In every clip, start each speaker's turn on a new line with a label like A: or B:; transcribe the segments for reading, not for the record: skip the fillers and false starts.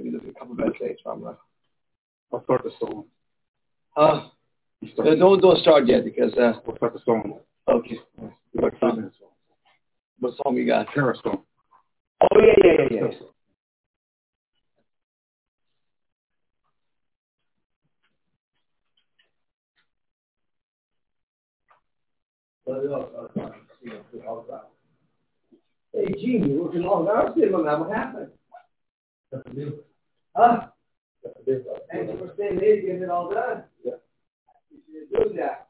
A: maybe there's a couple minutes late, so I'm
B: I'll start the song.
A: Don't start yet because
B: we'll start the song.
A: Okay.
B: Like 5 minutes.
A: What song we got?
B: Terror song.
A: Oh yeah. Hey, Gene, you're working long hours today, my man. What happened? Huh? Thanks for staying late, getting it all done. Yeah. You should do that.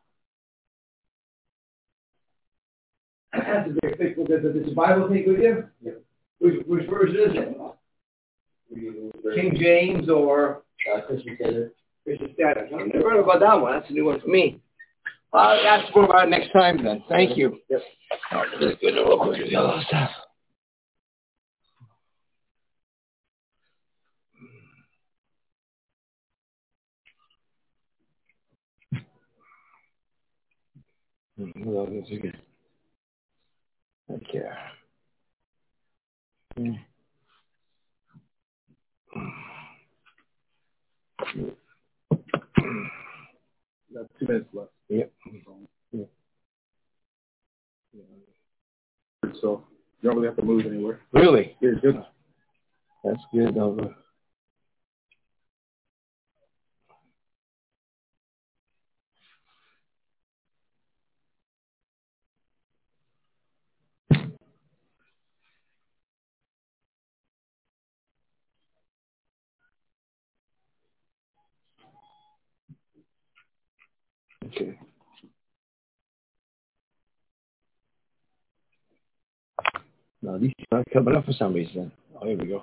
A: That's a big thing. Does the Bible take with you? Yeah. Which version is it? King James or Christian Standard? Christian Standard. I've never heard about that one. That's a new one for me. I'll ask more about it next time then. Thank you. Yep. All right, let's go real quick to the other stuff. Okay.
B: Got 2 minutes left.
A: Yep.
B: Yeah. So you don't really have to move anywhere.
A: Really?
B: Yeah, good.
A: That's good. Over. Okay. No, these are not coming up for some reason. Oh, here we go.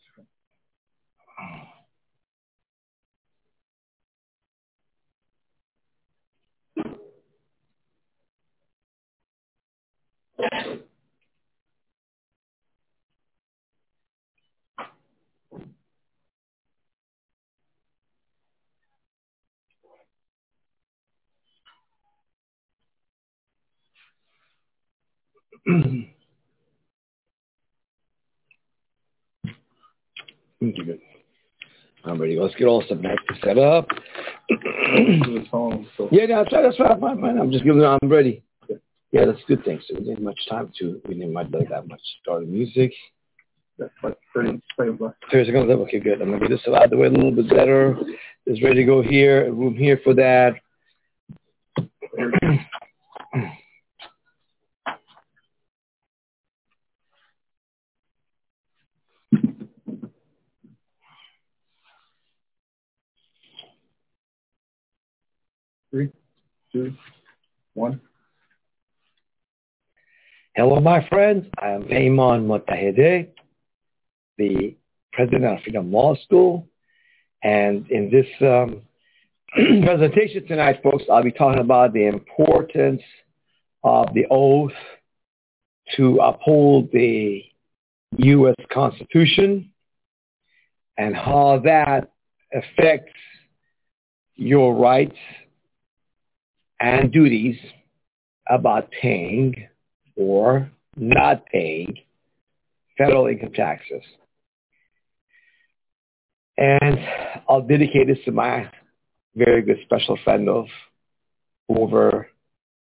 A: Okay, good. I'm ready. Let's get all stuff back set up. Yeah, that's right. Fine. I'm just giving. I'm ready. Yeah, that's a good thing. So we didn't have much time to. We didn't have that much started music.
B: That's like 30 seconds left.
A: 30 seconds left. Okay, good. I'm gonna get this out of the way a little bit better. It's ready to go here. Room here for that.
B: 3, 2, 1.
A: Hello, my friends. I am Ayman Motahedeh, the president of Freedom Law School. And in this presentation tonight, folks, I'll be talking about the importance of the oath to uphold the U.S. Constitution and how that affects your rights and duties about paying or not paying federal income taxes. And I'll dedicate this to my very good special friend of over,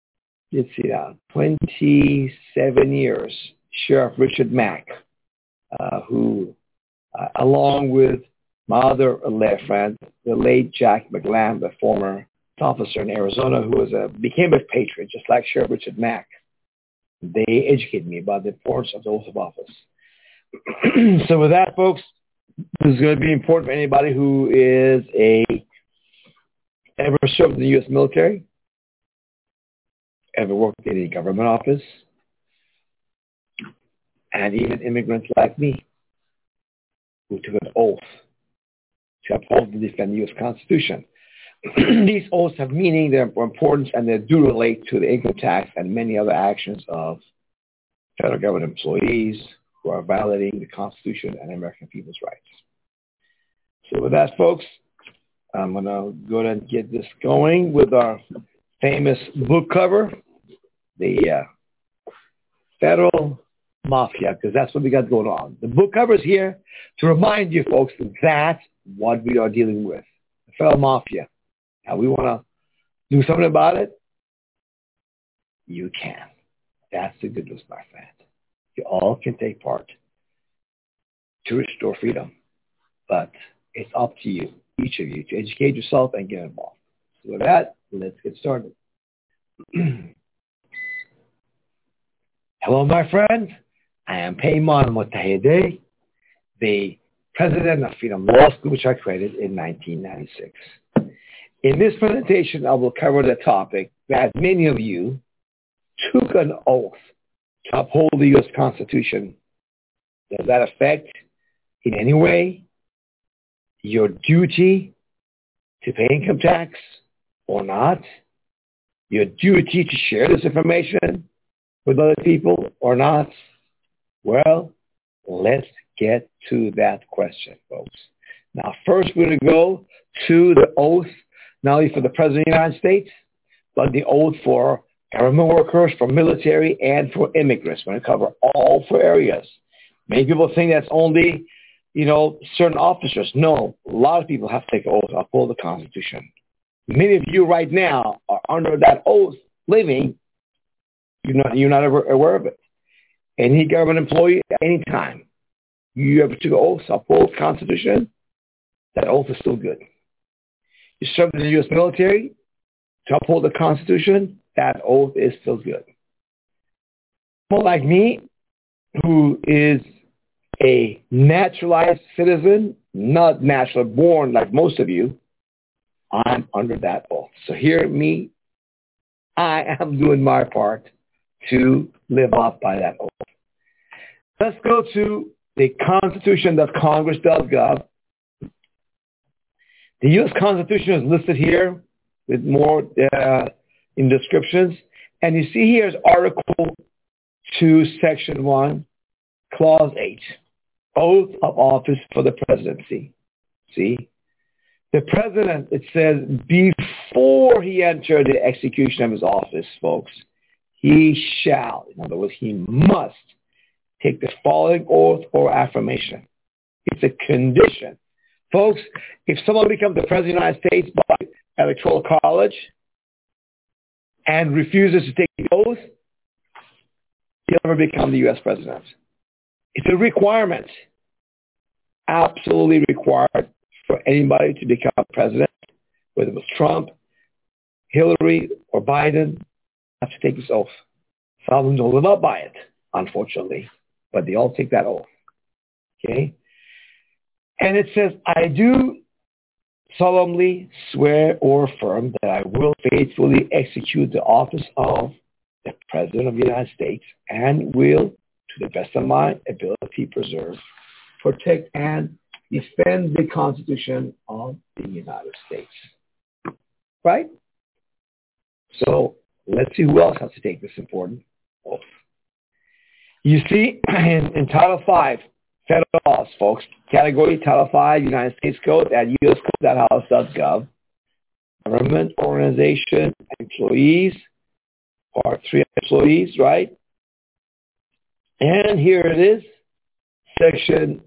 A: 27 years, Sheriff Richard Mack, who, along with my other friend, the late Jack McGlam, the former officer in Arizona, who became a patriot, just like Sheriff Richard Mack. They educated me about the importance of the oath of office. So with that, folks, this is going to be important for anybody who is ever served in the U.S. military, ever worked in a government office, and even immigrants like me who took an oath to uphold and defend the U.S. Constitution. These oaths have meaning, they're importance, and they do relate to the income tax and many other actions of federal government employees who are violating the Constitution and American people's rights. So with that, folks, I'm going to go ahead and get this going with our famous book cover, the Federal mafia, because that's what we got going on. The book cover is here to remind you folks that that's what we are dealing with. The federal mafia. Now we want to do something about it. You can. That's the good news, my friend. You all can take part to restore freedom. But it's up to you, each of you, to educate yourself and get involved. So with that, let's get started. Hello, my friends. I am Payman Motahedeh, the president of Freedom Law School, which I created in 1996. In this presentation, I will cover the topic that many of you took an oath to uphold the U.S. Constitution. Does that affect in any way your duty to pay income tax or not? Your duty to share this information with other people or not? Well, let's get to that question, folks. Now, first we're going to go to the oath, not only for the President of the United States, but the oath for government workers, for military, and for immigrants. We're going to cover all four areas. Many people think that's only, certain officers. No, a lot of people have to take an oath to uphold the Constitution. Many of you right now are under that oath living. You're not ever aware of it. Any government employee, at any time, you ever took an oath to uphold the Constitution, that oath is still good. You serve in the U.S. military to uphold the Constitution, that oath is still good. Someone like me, who is a naturalized citizen, not naturally born like most of you, I'm under that oath. So hear me, I am doing my part to live up by that oath. Let's go to the Constitution.Congress.gov. The U.S. Constitution is listed here with more in descriptions. And you see here is Article 2, Section 1, Clause 8, Oath of Office for the Presidency. See? The President, it says, before he entered the execution of his office, folks, he shall, in other words, he must take the following oath or affirmation. It's a condition. Folks, if someone becomes the President of the United States by Electoral College and refuses to take the oath, he'll never become the U.S. President. It's a requirement, absolutely required for anybody to become president, whether it was Trump, Hillary, or Biden, have to take this oath. Some of them don't live up by it, unfortunately, but they all take that oath. Okay? And it says, I do solemnly swear or affirm that I will faithfully execute the office of the President of the United States and will, to the best of my ability, preserve, protect, and defend the Constitution of the United States. Right? So let's see who else has to take this important oath. You see, in Title V, Federal laws, folks, category Title V, United States Code at uscode.house.gov, government organization employees, Part 3 employees, right? And here it is, Section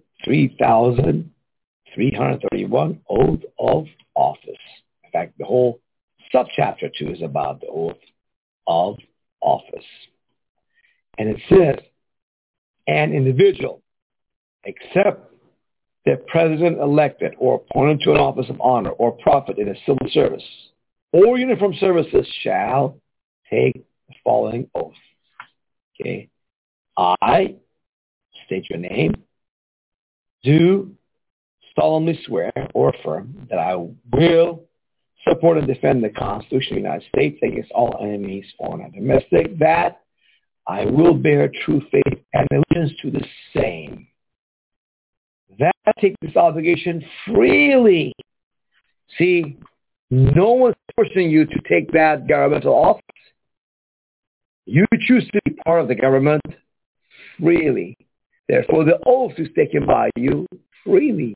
A: 3331, Oath of Office. In fact, the whole subchapter 2 is about the oath of office. And it says, an individual, except the president elected or appointed to an office of honor or profit in a civil service or uniform services shall take the following oath. Okay. I, state your name, do solemnly swear or affirm that I will support and defend the Constitution of the United States against all enemies, foreign and domestic, that I will bear true faith and allegiance to the same, that I take this obligation freely. See, no one's forcing you to take that governmental office. You choose to be part of the government freely. Therefore, the oath is taken by you freely,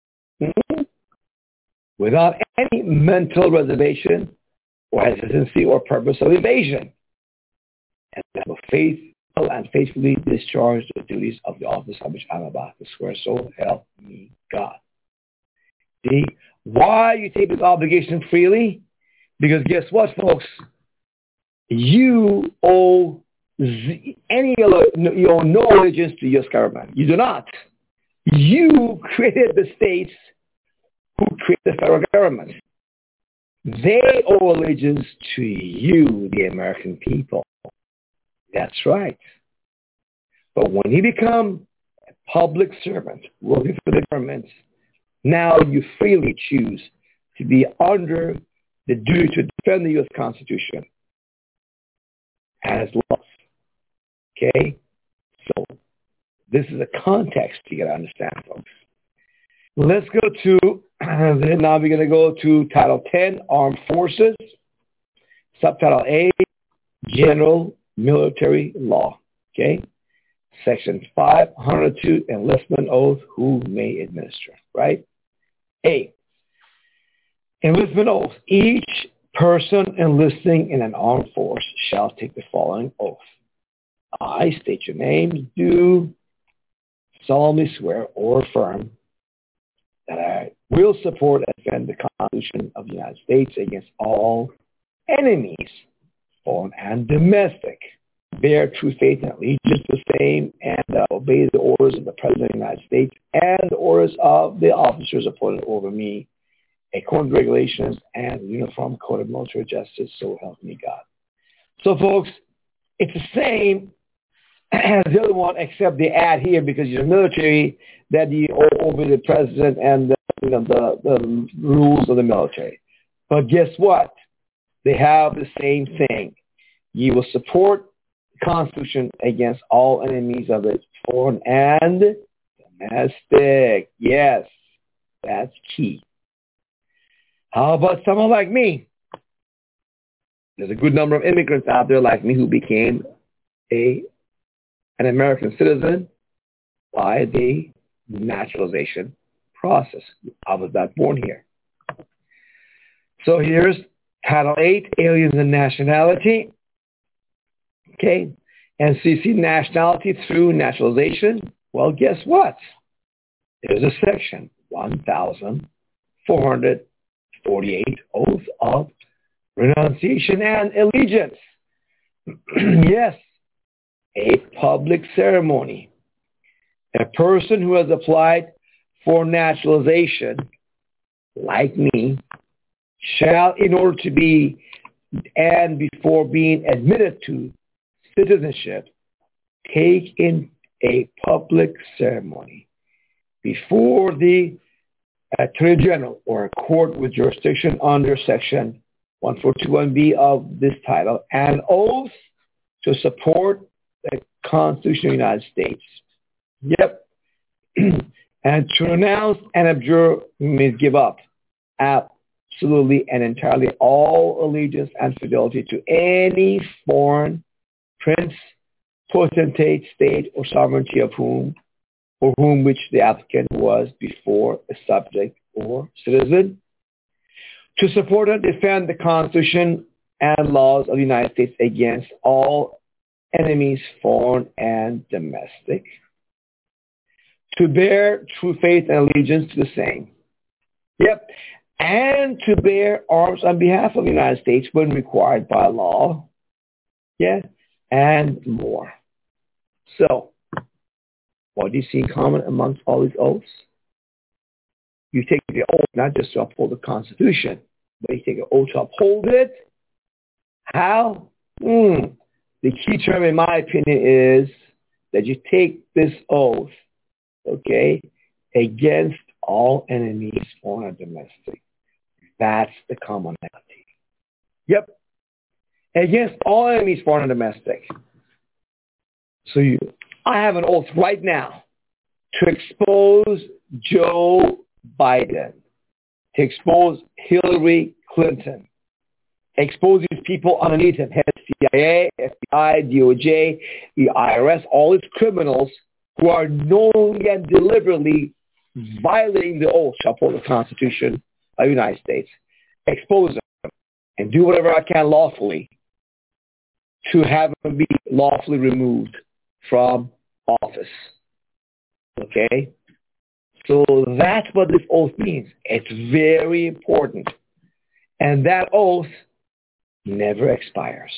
A: without any mental reservation or hesitancy or purpose of evasion. And I will and faithfully discharge the duties of the office of which I'm about to swear. So help me God. See, why you take this obligation freely? Because guess what, folks? You owe you owe no allegiance to U.S. government. You do not. You created the states who created the federal government. They owe allegiance to you, the American people. That's right. But when you become a public servant working for the government, now you freely choose to be under the duty to defend the U.S. Constitution and its laws. Okay? So this is a context you got to understand, folks. Let's go to, now we're going to go to Title 10, Armed Forces, Subtitle A, General Military Law. Okay? Section 502, Enlistment Oath, who may administer, right? A, enlistment oath. Each person enlisting in an armed force shall take the following oath. I state your name, do solemnly swear or affirm that I will support and defend the Constitution of the United States against all enemies, foreign and domestic. Bear true faith and allegiance to the same, and obey the orders of the President of the United States and the orders of the officers appointed over me, according to regulations and the Uniform Code of Military Justice, so help me God. So, folks, it's the same as the other one, except they add here, because you're military, that you obey the President and the rules of the military. But guess what? They have the same thing. You will support Constitution against all enemies of it, foreign and domestic. Yes, that's key. How about someone like me? There's a good number of immigrants out there like me who became an American citizen by the naturalization process. I was not born here. So here's Title 8, Aliens and Nationality. Okay, and so you see nationality through naturalization. Well, guess what? There's a section, 1448, Oath of Renunciation and Allegiance. Yes, a public ceremony. A person who has applied for naturalization, like me, shall, in order to be, and before being admitted to citizenship, take in a public ceremony before the Attorney General or a court with jurisdiction under Section 1421B of this title, an oath to support the Constitution of the United States. Yep. And to renounce and abjure means give up absolutely and entirely all allegiance and fidelity to any foreign prince, potentate, state, or sovereignty of whom or whom which the applicant was before a subject or citizen, to support and defend the Constitution and laws of the United States against all enemies, foreign and domestic, to bear true faith and allegiance to the same. Yep. And to bear arms on behalf of the United States when required by law. Yeah. And more. So, what do you see in common amongst all these oaths? You take the oath not just to uphold the Constitution, but you take an oath to uphold it. How? The key term, in my opinion, is that you take this oath, okay, against all enemies, foreign and domestic. That's the commonality. Yep. Against all enemies, foreign and domestic. So I have an oath right now to expose Joe Biden, to expose Hillary Clinton, expose these people underneath him, head of CIA, FBI, DOJ, the IRS, all these criminals who are knowingly and deliberately violating the oath to uphold the Constitution of the United States. Expose them and do whatever I can lawfully to have him be lawfully removed from office. Okay? So that's what this oath means. It's very important. And that oath never expires.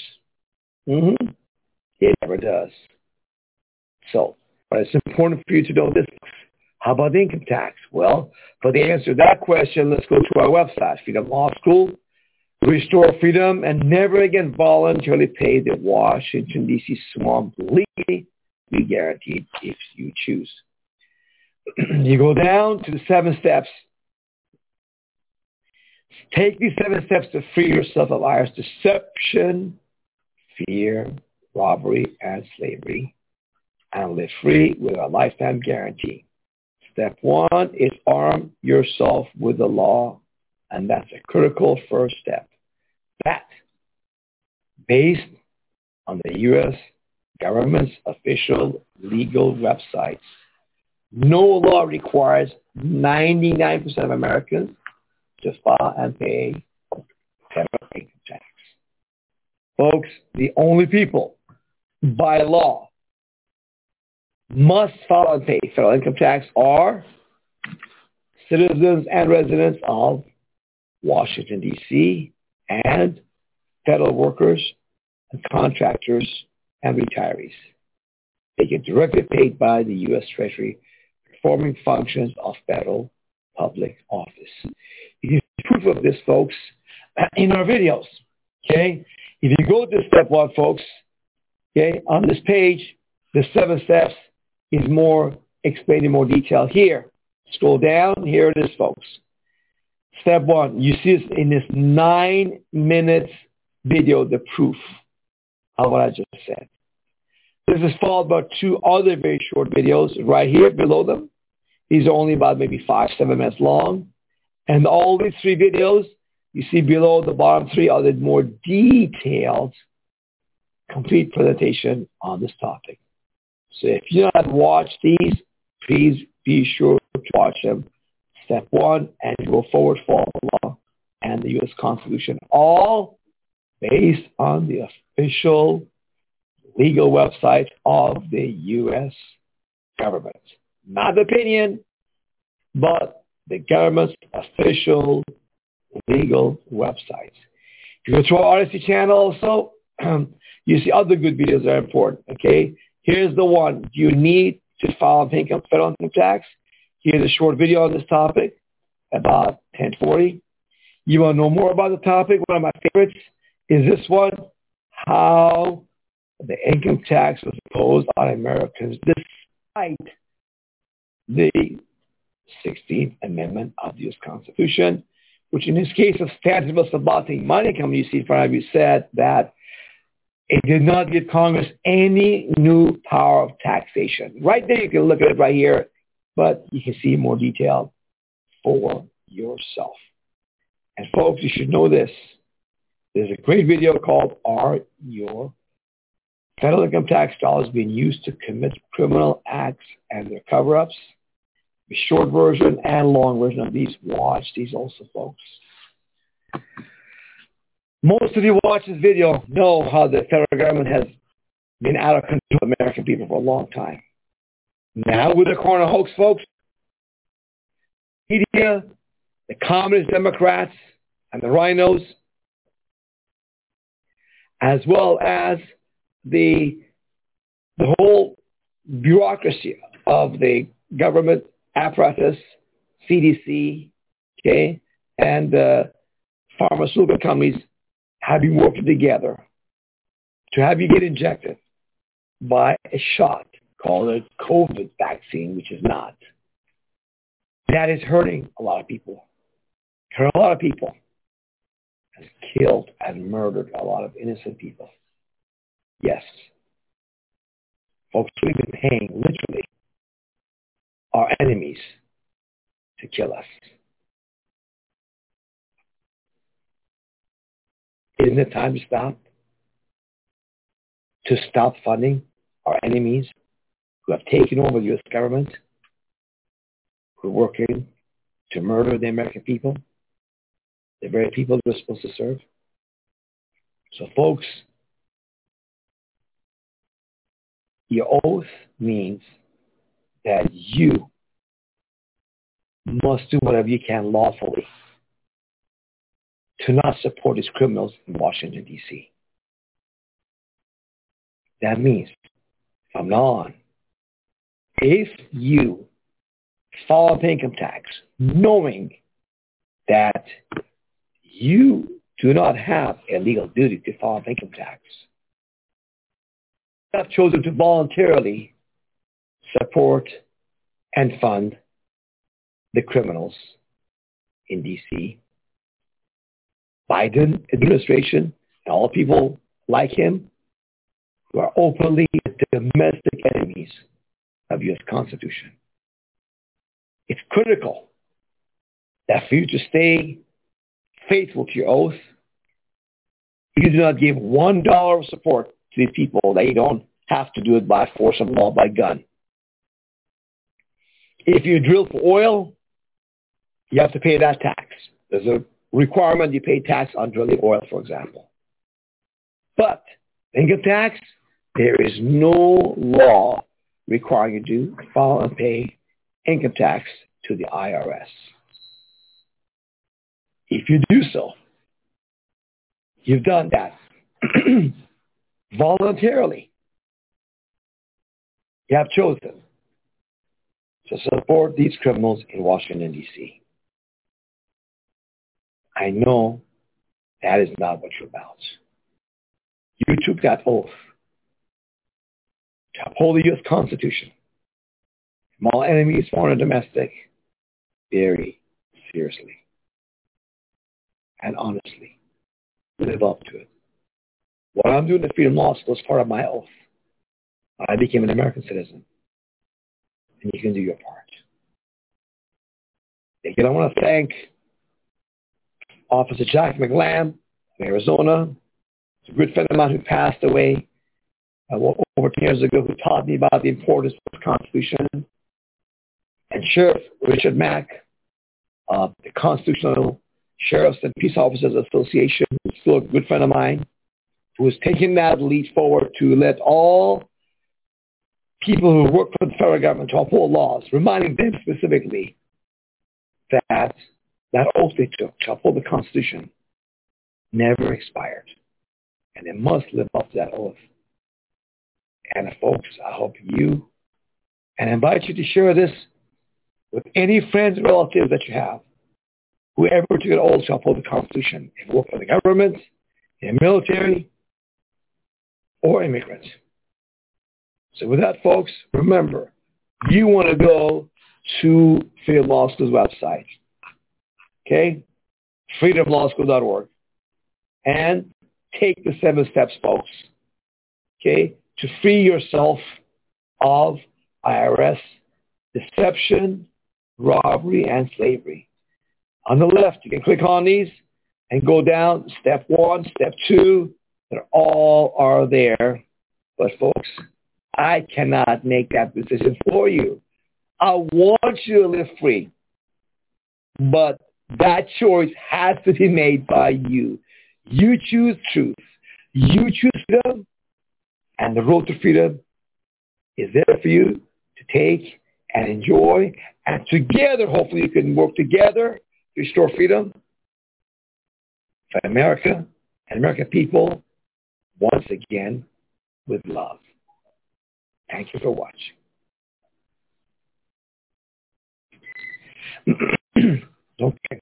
A: It never does. So, but it's important for you to know this. How about income tax? Well, for the answer to that question, let's go to our website, Freedom Law School. Restore freedom and never again voluntarily pay the Washington, D.C. swamp legally. We guarantee if you choose. You go down to the 7 steps. Take these 7 steps to free yourself of IRS deception, fear, robbery, and slavery, and live free with a lifetime guarantee. Step 1 is arm yourself with the law, and that's a critical first step. That, based on the U.S. government's official legal websites, no law requires 99% of Americans to file and pay federal income tax. Folks, the only people by law must file and pay federal income tax are citizens and residents of Washington, D.C., and federal workers and contractors and retirees. They get directly paid by the U.S. Treasury performing functions of federal public office. You can see proof of this, folks, in our videos. Okay? If you go to step 1, folks, okay, on this page, the 7 steps is more explained in more detail here. Scroll down. Here it is, folks. Step 1, you see this in this 9-minute video, the proof of what I just said. This is followed by 2 other very short videos right here below them. These are only about maybe 5-7 minutes long. And all these 3 videos you see below, the bottom 3, are the more detailed, complete presentation on this topic. So if you have not watched these, please be sure to watch them. Step 1, and go forward, follow the law and the U.S. Constitution, all based on the official legal website of the U.S. government. Not opinion, but the government's official legal website. If you go to our Odyssey channel also, you see other good videos that are important, okay? Here's the one. Do you need to file federal income tax? Here's a short video on this topic, about 10:40. You want to know more about the topic? One of my favorites is this one, how the income tax was imposed on Americans despite the 16th Amendment of the U.S. Constitution, which in this case of statute of establishing money company, you see in front of you, said that it did not give Congress any new power of taxation. Right there, you can look at it right here, but you can see more detail for yourself. And folks, you should know this. There's a great video called Are Your Federal Income Tax Dollars Being Used to Commit Criminal Acts and Their Cover-Ups? The short version and long version of these. Watch these also, folks. Most of you watch this video know how the federal government has been out of control of American people for a long time. Now with the corona hoax, folks, media, the communist Democrats, and the rhinos, as well as the whole bureaucracy of the government apparatus, CDC, okay, and pharmaceutical companies have been working together to have you get injected by a shot called a COVID vaccine, which is not. That is hurting a lot of people. Hurt a lot of people. Has killed and murdered a lot of innocent people. Yes. Folks, we've been paying, literally, our enemies to kill us. Isn't it time to stop? To stop funding our enemies who have taken over the U.S. government, who are working to murder the American people, the very people we're supposed to serve? So folks, Your oath means that you must do whatever you can lawfully to not support these criminals in Washington, D.C. That means, from now on, if you file income tax knowing that you do not have a legal duty to file income tax, you have chosen to voluntarily support and fund the criminals in D.C., Biden administration, and all people like him who are openly domestic enemies of U.S. Constitution. It's critical that for you to stay faithful to your oath, you do not give $1 of support to these people that you don't have to do it by force of law, by gun. If you drill for oil, you have to pay that tax. There's a requirement you pay tax on drilling oil, for example. But income tax, there is no law requiring you to file and pay income tax to the IRS. If you do so, you've done that voluntarily. You have chosen to support these criminals in Washington, D.C. I know that is not what you're about. You took that oath to uphold the U.S. Constitution from all enemies, foreign and domestic, very seriously and honestly. Live up to it. What I'm doing at Freedom Law School is part of my oath. I became an American citizen. And you can do your part. Again, I want to thank Officer Jack McLam of Arizona. He's a good friend of mine who passed away over 10 years ago, who taught me about the importance of the Constitution. And Sheriff Richard Mack of the Constitutional Sheriffs and Peace Officers Association, who's still a good friend of mine, who is taking that lead forward to let all people who work for the federal government to uphold laws, reminding them specifically that that oath they took to uphold the Constitution never expired. And they must live up to that oath. And folks, I hope you, and I invite you to share this with any friends and relatives that you have, whoever took an oath to uphold the Constitution, if you work for the government, in the military, or immigrants. So with that, folks, remember, you want to go to Freedom Law School's website, okay? freedomlawschool.org, and take the 7 steps, folks, okay, to free yourself of IRS deception, robbery, and slavery. On the left, you can click on these and go down step 1, step 2. They all are there. But folks, I cannot make that decision for you. I want you to live free. But that choice has to be made by you. You choose truth. You choose freedom. And the road to freedom is there for you to take and enjoy. And together, hopefully, you can work together to restore freedom for America and American people once again with love. Thank you for watching. Okay.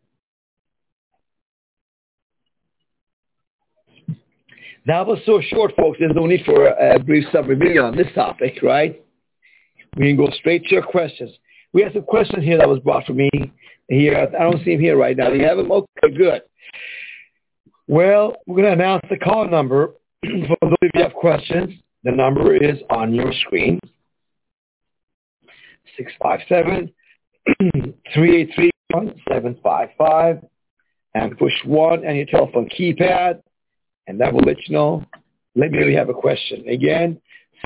A: That was so short, folks. There's no need for a brief summary on this topic, right? We can go straight to your questions. We have some questions here that was brought for me here. I don't see them here right now. Do you have them? Okay, good. Well, we're going to announce the call number. For those of you who have questions, the number is on your screen. 657-383-1755. And push 1 on your telephone keypad. And that will let you know. Let me know you have a question. Again,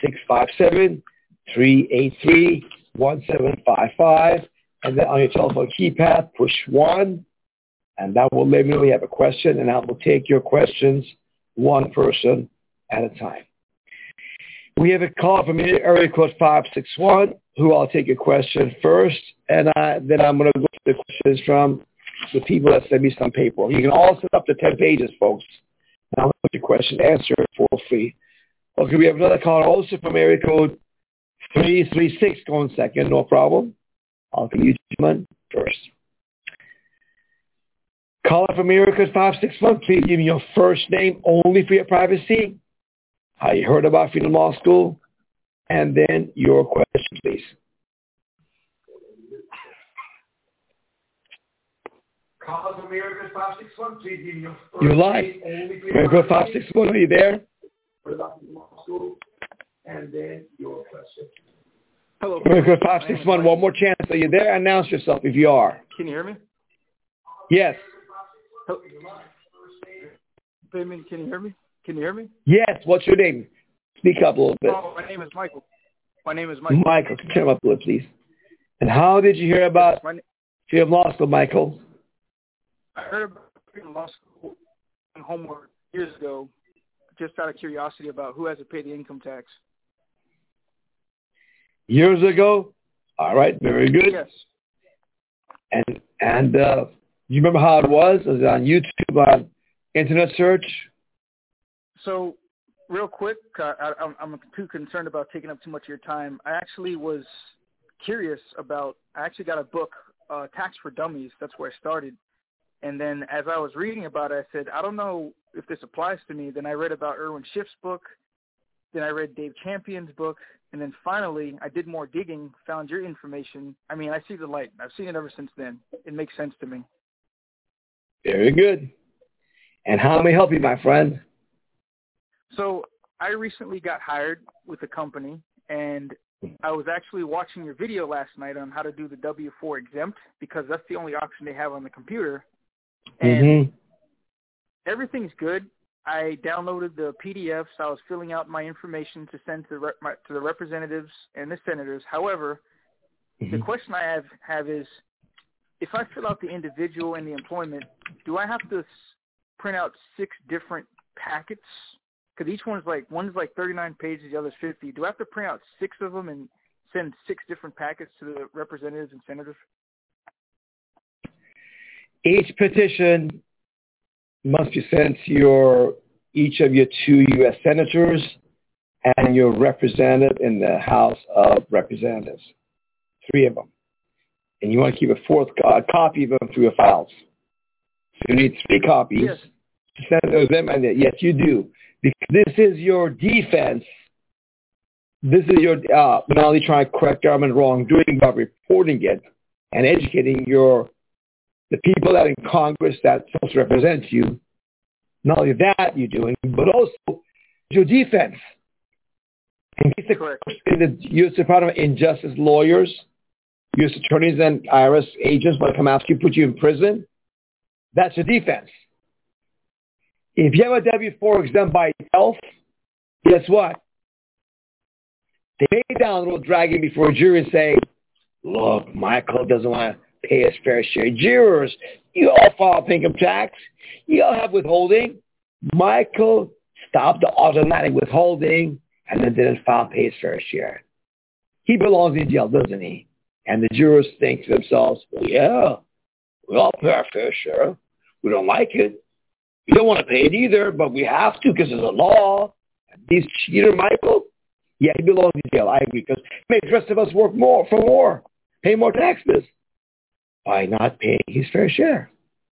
A: 657-383-1755. And then on your telephone keypad, push 1. And that will let me know you have a question. And I will take your questions one person at a time. We have a call from area code 561, who I'll take a question first, and then I'm going to go to the questions from the people that send me some paper. You can all set up to 10 pages, folks. Now, put your question answered for free. Okay, we have another call also from area code 336 going second, no problem. I'll take you, gentlemen, first. Caller from area code 561, please give me your first name only for your privacy. How you heard about Freedom Law School, and then your question, please. Caller from area code 561, please give me your first You're live. Area code 561, are you there? Heard about Freedom Law School, and then your question.
C: Hello.
A: Area code 561, one more chance. Are you there? Announce yourself if you are.
C: Can you hear me?
A: Yes.
C: Payman, can you hear me? Can you hear me?
A: Yes. What's your name? Speak up a little bit.
C: Oh, my name is Michael. Michael,
A: turn up a little, please. And how did you hear about Freedom Law School, Michael?
C: I heard about Freedom Law School in homework years ago, just out of curiosity about who has to pay the income tax.
A: Years ago? All right, very good.
C: Yes.
A: And you remember how it was? Was it on YouTube, on internet search?
C: So, real quick, I'm too concerned about taking up too much of your time. I actually was curious about, I actually got a book, Tax for Dummies. That's where I started. And then as I was reading about it, I said, I don't know if this applies to me. Then I read about Irwin Schiff's book. Then I read Dave Champion's book. And then finally, I did more digging, found your information. I mean, I see the light. I've seen it ever since then. It makes sense to me.
A: Very good. And how may I help you, my friend?
C: So I recently got hired with a company, and I was actually watching your video last night on how to do the W-4 exempt, because that's the only option they have on the computer. And everything's good. I downloaded the PDFs. I was filling out my information to send to the representatives and the senators. However, the question I have is, if I fill out the individual and the employment, do I have to print out 6 different packets? Because each one's like 39 pages, the other's 50. Do I have to print out 6 of them and send 6 different packets to the representatives and senators?
A: Each petition must be sent to each of your 2 U.S. senators and your representative in the House of Representatives, 3 of them. And you want to keep a 4th copy of them through your files. So you need 3 copies to send to them, and yes, you do. Because this is your defense. This is your not only trying to correct government wrongdoing, but reporting it and educating the people that in Congress that supposed to represent you. Not only that you're doing, but also your defense. In case the U.S. Department of Injustice lawyers, U.S. attorneys and IRS agents want to come after you, put you in prison, that's your defense. If you have a W-4 exempt by itself, guess what? They may down a little dragging before a jury and say, look, Michael doesn't want to pay his fair share. Jurors, you all file income tax. You all have withholding. Michael stopped the automatic withholding and then didn't file pay his fair share. He belongs in jail, doesn't he? And the jurors think to themselves, well, yeah, we all pay our fair share. We don't like it. We don't want to pay it either, but we have to because it's a law. He's cheater, Michael. Yeah, he belongs in jail. I agree, because it makes the rest of us work more for more, pay more taxes by not paying his fair share.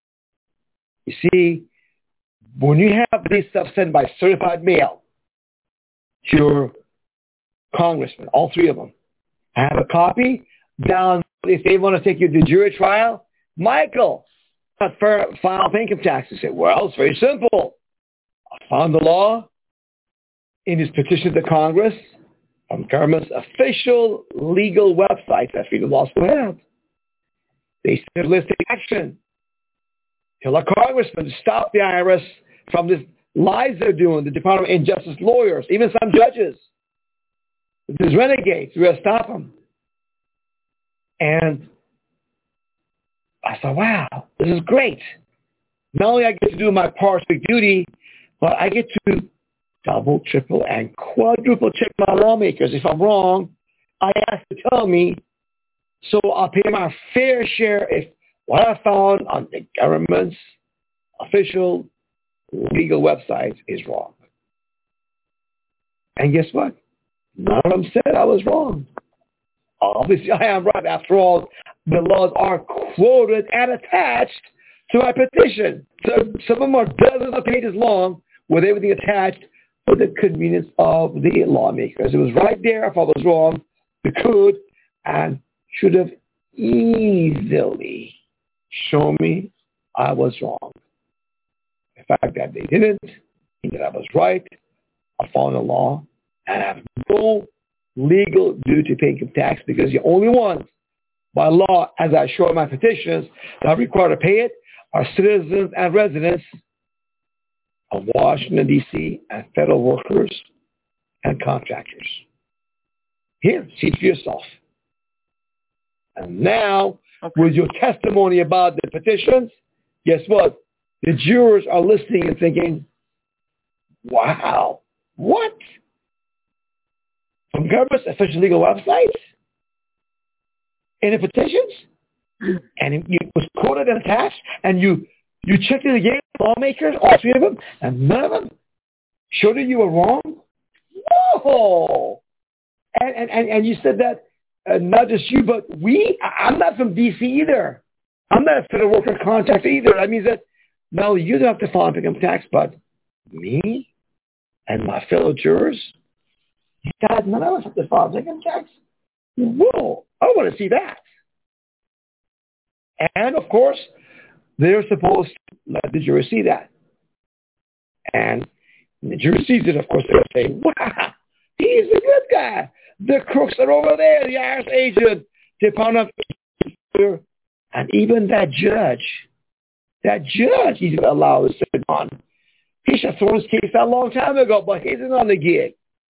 A: You see, when you have this stuff sent by certified mail to your congressman, all 3 of them, have a copy down. If they want to take you to jury trial, Michael, not file income taxes. Say, well, it's very simple. I found the law in his petition to Congress on government's official legal website that Freedom Law School has. They said, let's take action. Tell our congressman to stop the IRS from this lies they're doing, the Department of Injustice lawyers, even some judges. These renegades, we're going to stop them. And I thought, wow, this is great. Not only I get to do my civic duty, but I get to double, triple, and quadruple check my lawmakers. If I'm wrong, I ask to tell me, so I'll pay my fair share if what I found on the government's official legal websites is wrong. And guess what? None of them said I was wrong. Obviously, I am right. After all, the laws are quoted and attached to my petition. So some of them are dozens of pages long with everything attached for the convenience of the lawmakers. It was right there. If I was wrong, they could and should have easily shown me I was wrong. The fact that they didn't, mean that I was right, I followed the law, and I have no legal duty to pay income tax because the only ones by law, as I show in my petitions, that are required to pay it are citizens and residents of Washington, D.C., and federal workers and contractors. Here, see it for yourself. And now, with your testimony about the petitions, guess what? The jurors are listening and thinking, wow, what? From government's official legal websites? In the petitions? And it was quoted and attached? And you checked it again, lawmakers, all three of them, and none of them showed that you were wrong? Whoa! And you said that not just you, but I'm not from D.C. either. I'm not a federal worker contractor either. That means that not only you don't have to file income tax, but me and my fellow jurors, God, none of us have to file income tax. Whoa, I want to see that. And, of course, they're supposed to let the jury see that. And when the jury sees it, of course, they'll say, wow, he's a good guy. The crooks are over there, the IRS agent, Department of, and even that judge he's allowed to sit on. He should have thrown his case out a long time ago, but he's on the gig.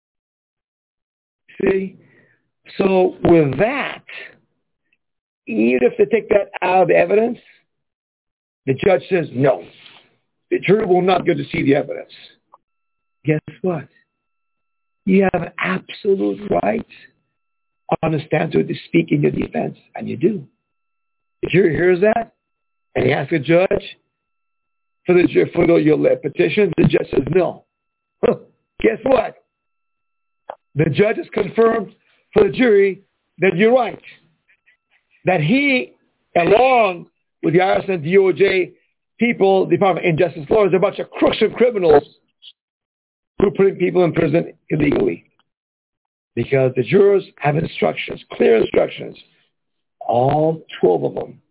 A: See? So with that, even if they take that out of the evidence, the judge says no. The jury will not get to see the evidence. Guess what? You have an absolute right on the stand to speak in your defense, and you do. The jury hears that, and he asks the judge for your petition. The judge says no. Guess what? The judge has confirmed for the jury that you're right. That he, along with the IRS and DOJ people, Department of Injustice lawyers, a bunch of crooks and criminals who are putting people in prison illegally. Because the jurors have instructions, clear instructions, all 12 of them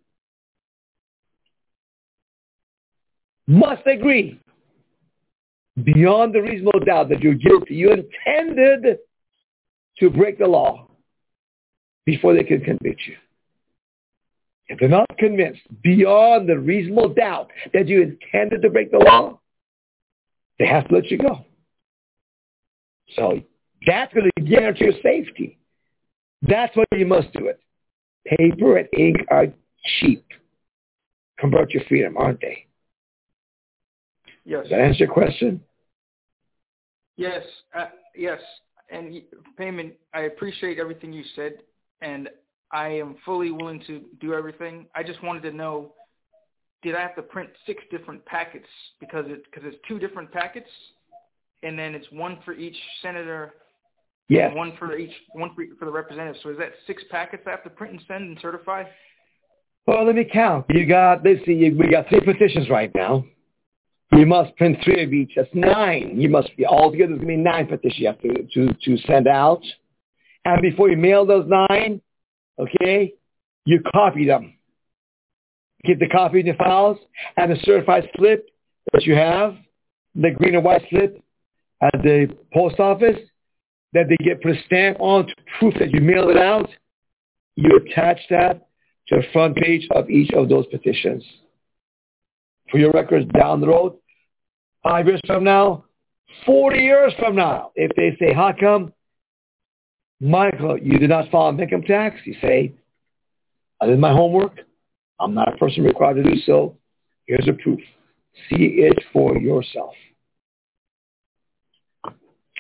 A: must agree beyond the reasonable doubt that you're guilty. You intended to break the law before they can convict you. If they're not convinced beyond the reasonable doubt that you intended to break the law, they have to let you go. So that's going to guarantee your safety. That's why you must do it. Paper and ink are cheap. Convert your freedom, aren't they?
C: Yes.
A: Does that answer your question?
C: Yes. Yes. And Payman, I appreciate everything you said, and I am fully willing to do everything. I just wanted to know, did I have to print 6 different packets because it's 2 different packets, and then it's one for each senator,
A: yes,
C: and one for the representative. So is that 6 packets I have to print and send and certify?
A: Well, let me count. We got 3 petitions right now. You must print 3 of each. That's 9. You must be altogether. There's going to be 9 petitions you have to send out. And before you mail those 9, okay, you copy them. Keep the copy in your files and the certified slip that you have, the green and white slip at the post office that they put a stamp on to proof that you mailed it out. You attach that to the front page of each of those petitions. For your records down the road, 5 years from now, 40 years from now, if they say, how come, Michael, you did not file income tax? You say, I did my homework. I'm not a person required to do so. Here's a proof. See it for yourself.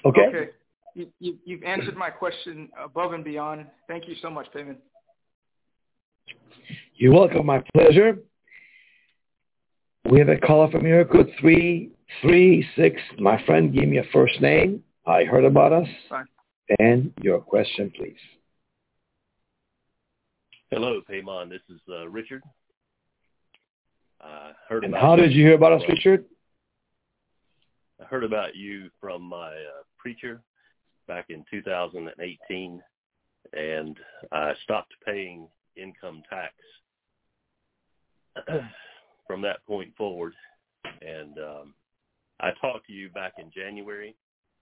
A: Okay?
C: Okay. You've answered my question above and beyond. Thank you so much, Payman.
A: You're welcome. My pleasure. We have a caller from here, code 336. My friend, give me your first name. I heard about us.
C: Fine.
A: And your question, please.
D: Hello, Payman. This is Richard.
A: And how did you hear about us, Richard?
D: I heard about you from my preacher back in 2018, and I stopped paying income tax from that point forward. And I talked to you back in January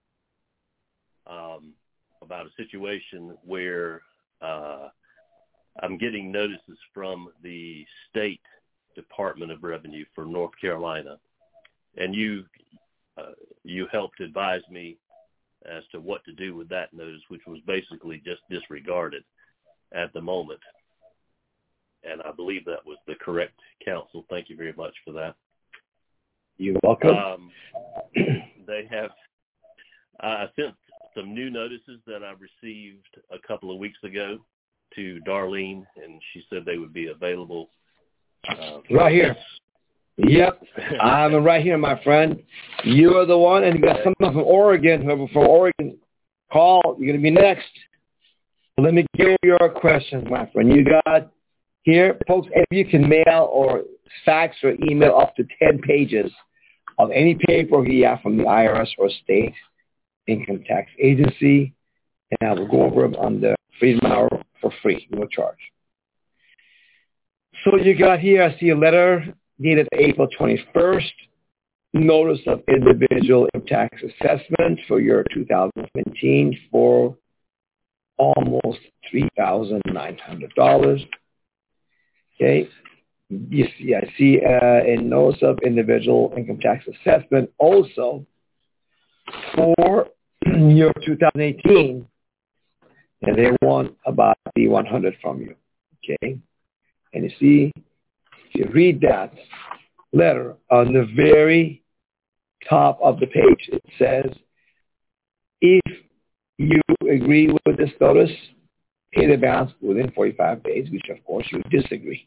D: about a situation where I'm getting notices from the State Department of Revenue for North Carolina, and you helped advise me as to what to do with that notice, which was basically just disregarded at the moment. And I believe that was the correct counsel. Thank you very much for that.
A: You're welcome.
D: They have sent some new notices that I received a couple of weeks ago to Darlene, and she said they would be available.
A: Right here. Yep. I'm right here, my friend. You are the one, and you got someone from Oregon. Whoever from Oregon, call. You're going to be next. Let me get your questions, my friend. You got here, folks, if you can mail or fax or email up to 10 pages of any paper you have from the IRS or state income tax agency, and I will go over them on the Freedom Hour for free, no charge. So you got here, I see a letter dated April 21st, notice of individual income tax assessment for your 2017 for almost $3,900. Okay. You see, I see a notice of individual income tax assessment also for your 2018, and they want about $100 from you. Okay. And you see, if you read that letter on the very top of the page, it says, if you agree with this notice, pay the balance within 45 days, which of course you disagree.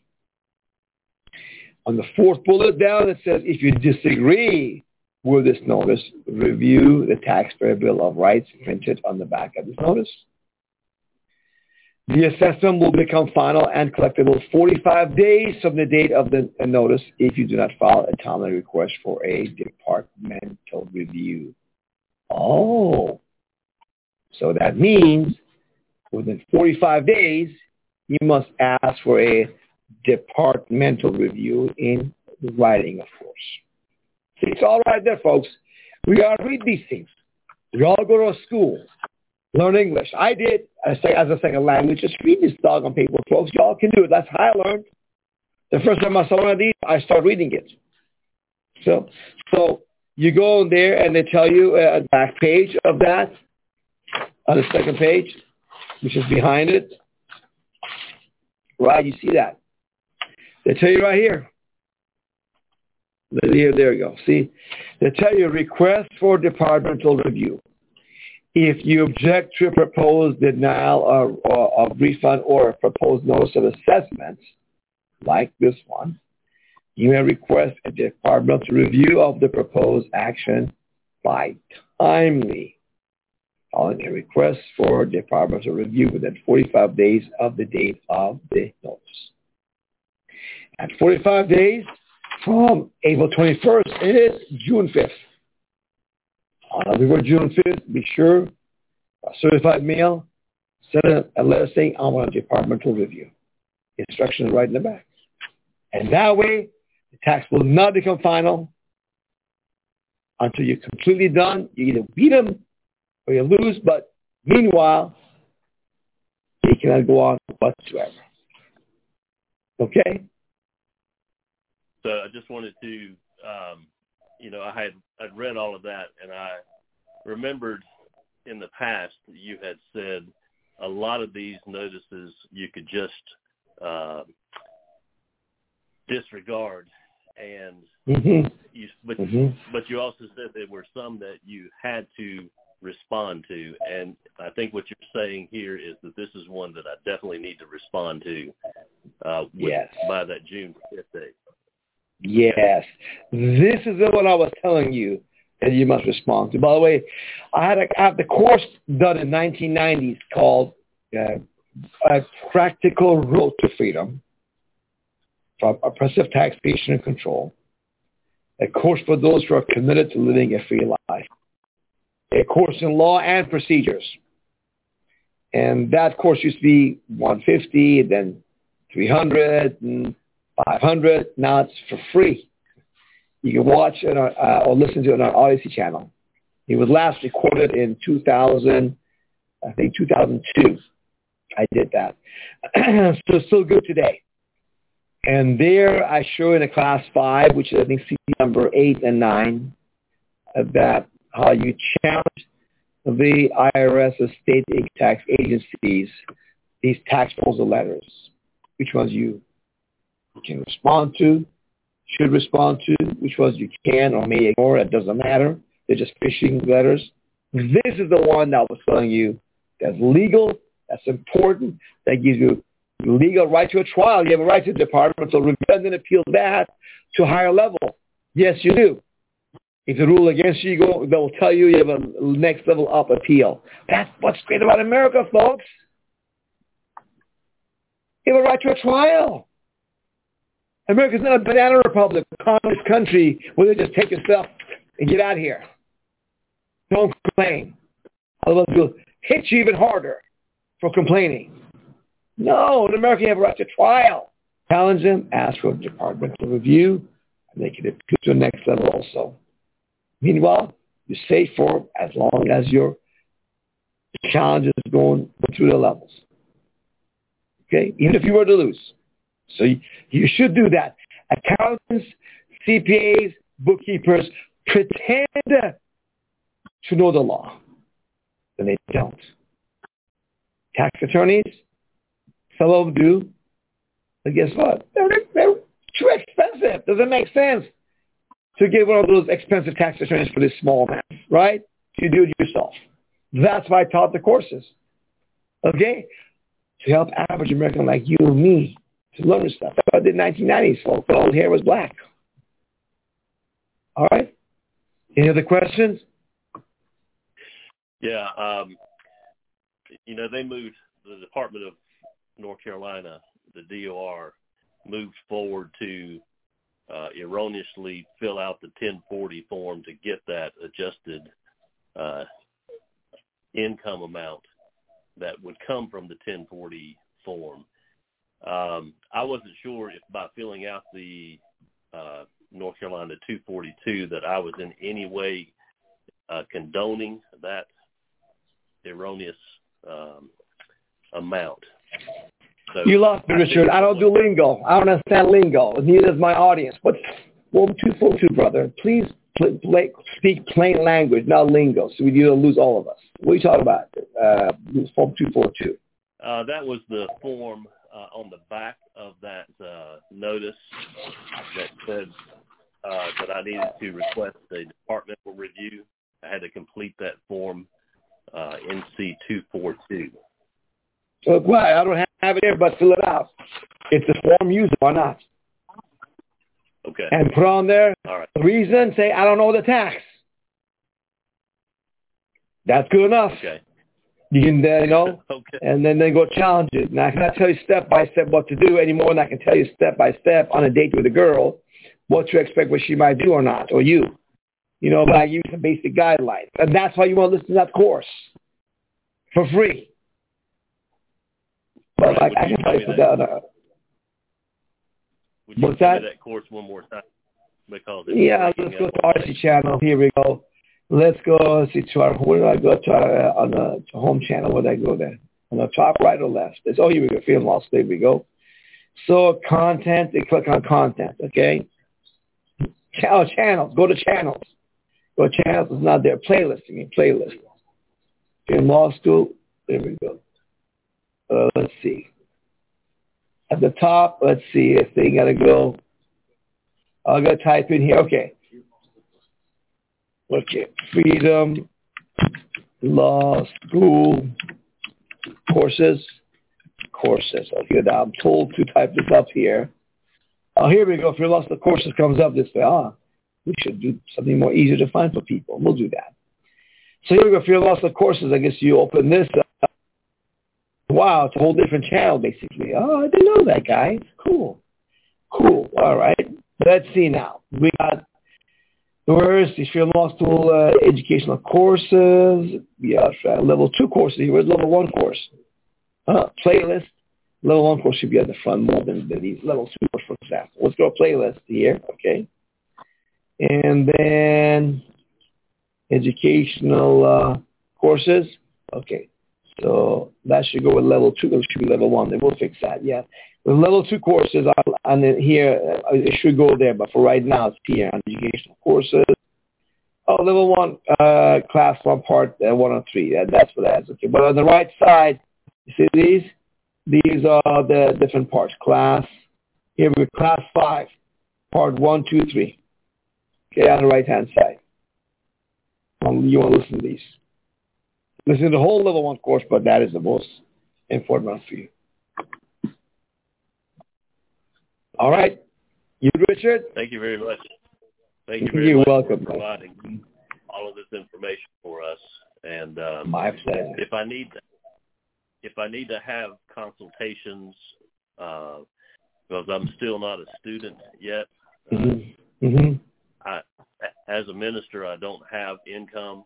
A: On the fourth bullet down, it says, if you disagree with this notice, review the Taxpayer Bill of Rights printed on the back of this notice. The assessment will become final and collectible 45 days from the date of the notice if you do not file a timely request for a departmental review. Oh, so that means within 45 days, you must ask for a departmental review in writing, of course. See, it's all right there, folks. We got to read these things. We all go to school, learn English. I did, as a second language. Just read this doggone paper, folks. Y'all can do it. That's how I learned. The first time I saw one of these, I started reading it. So you go in there, and they tell you a back page of that, on the second page, which is behind it. Right, you see that. They tell you right here. There you go. See, they tell you request for departmental review. If you object to a proposed denial of refund or a proposed notice of assessment, like this one, you may request a departmental review of the proposed action by timely filing a request for departmental review within 45 days of the date of the notice. At 45 days from April 21st, it is June 5th. Before June 5th, be sure, a certified mail, send a letter saying, I want a departmental review. Instructions right in the back. And that way, the tax will not become final until you're completely done. You either beat them or you lose, but meanwhile, you cannot go on whatsoever. Okay?
D: So I just wanted to, I'd read all of that, and I remembered in the past you had said a lot of these notices you could just disregard, and but you also said there were some that you had to respond to. And I think what you're saying here is that this is one that I definitely need to respond to
A: Yes.
D: by that June 5th date.
A: Yes. This is the one I was telling you that you must respond to. By the way, I have the course done in 1990s called A Practical Road to Freedom from Oppressive Taxation and Control. A course for those who are committed to living a free life. A course in law and procedures. And that course used to be $150, then $300, and $500. Now it's for free. You can watch it or listen to it on our Odyssey channel. It was last recorded in 2002. I did that. So it's still good today. And there I show in a class 5, which is I think CD number 8 and 9, that how you challenge the IRS or state tax agencies, these tax proposal letters, which ones you can respond to, should respond to, which ones you can or may ignore. It doesn't matter. They're just phishing letters. This is the one that I was telling you that's legal, that's important, that gives you legal right to a trial. You have a right to the department to review and then appeal that to a higher level. Yes, you do. If the rule against you, they'll tell you you have a next level up appeal. That's what's great about America, folks. You have a right to a trial. America's not a banana republic, a communist country where they just take your stuff and get out of here. Don't complain. Otherwise, they'll hit you even harder for complaining. No, in America, you have a right to trial. Challenge them, ask for a departmental review, and they can appeal to the next level also. Meanwhile, you're safe for as long as your challenge is going through the levels. Okay? Even if you were to lose. So you should do that. Accountants, CPAs, bookkeepers pretend to know the law. Then they don't. Tax attorneys, some of them do. But guess what? They're too expensive. Doesn't make sense to get one of those expensive tax attorneys for this small amount, right? You do it yourself. That's why I taught the courses. Okay? To help average American like you and me to learn this stuff. That's what I did in the 1990s, folks. The old hair was black. All right? Any other questions?
D: Yeah. They moved, the Department of North Carolina, the DOR, moved forward to erroneously fill out the 1040 form to get that adjusted income amount that would come from the 1040 form. I wasn't sure if by filling out the North Carolina 242 that I was in any way condoning that erroneous amount. So
A: you lost me, Richard. I don't do lingo. I don't understand lingo. Neither does my audience. What's Form 242, brother? Please speak plain language, not lingo, so we don't lose all of us. What are you talking about? Form 242.
D: That was the form on the back of that notice that said that I needed to request a departmental review. I had to complete that form, NC 242.
A: Why? I don't have it here, but fill it out. It's the form used. Why not?
D: Okay.
A: And put on there
D: all right.
A: The reason, say, I don't know the tax. That's good enough.
D: Okay.
A: You can,
D: okay.
A: And then they go challenge it. Now, I cannot tell you step by step what to do anymore than I can tell you step by step on a date with a girl what to expect what she might do or not, or you. But I give you some basic guidelines. And that's why you want to listen to that course for free. But
D: Right.
A: I can tell you that.
D: Would you
A: What's
D: give
A: that?
D: me that course one more time? Because
A: Let's go to Odyssey channel. Here we go. Let's go see to our, where do I go to on the home channel? Where do I go there? On the top right or left? Here we go. Film loss. There we go. So content, they click on content, okay? Channels. Go to channels. Go to channels. It's not there. Playlist. Playlist. In law school. There we go. Let's see. At the top, let's see if they got to go. I'll go type in here. Okay. Freedom law school courses. Okay, now I'm told to type this up here. Oh, here we go. If your law school courses comes up this way, we should do something more easier to find for people. We'll do that. So here we go. For your law school courses, I guess you open this up. Wow, it's a whole different channel, basically. Oh, I didn't know that, guys. Cool. All right. Let's see now. We got where's the Australian Law School educational courses? Yeah, level 2 courses. Where's level 1 course? Playlist. Level 1 course should be at the front more than these level 2 course, for example. Let's go playlist here, okay? And then educational courses. Okay, so that should go with level 2. It should be level 1. Then we'll fix that, yeah. With level 2 courses, and then here, it should go there, but for right now, it's here on educational courses. Oh, level 1, class 1, part 1 or 3. That's what that is. Okay, but on the right side, you see these? These are the different parts. Class, here we go, class 5, part 1, 2, 3. Okay, on the right-hand side. You want to listen to these. Listen to the whole level 1 course, but that is the most important one for you. All right. You, Richard?
D: Thank you very much. Thank you very much
A: welcome,
D: for providing all of this information for us. And
A: my pleasure.
D: If I need to have consultations, because I'm still not a student yet, as a minister, I don't have income,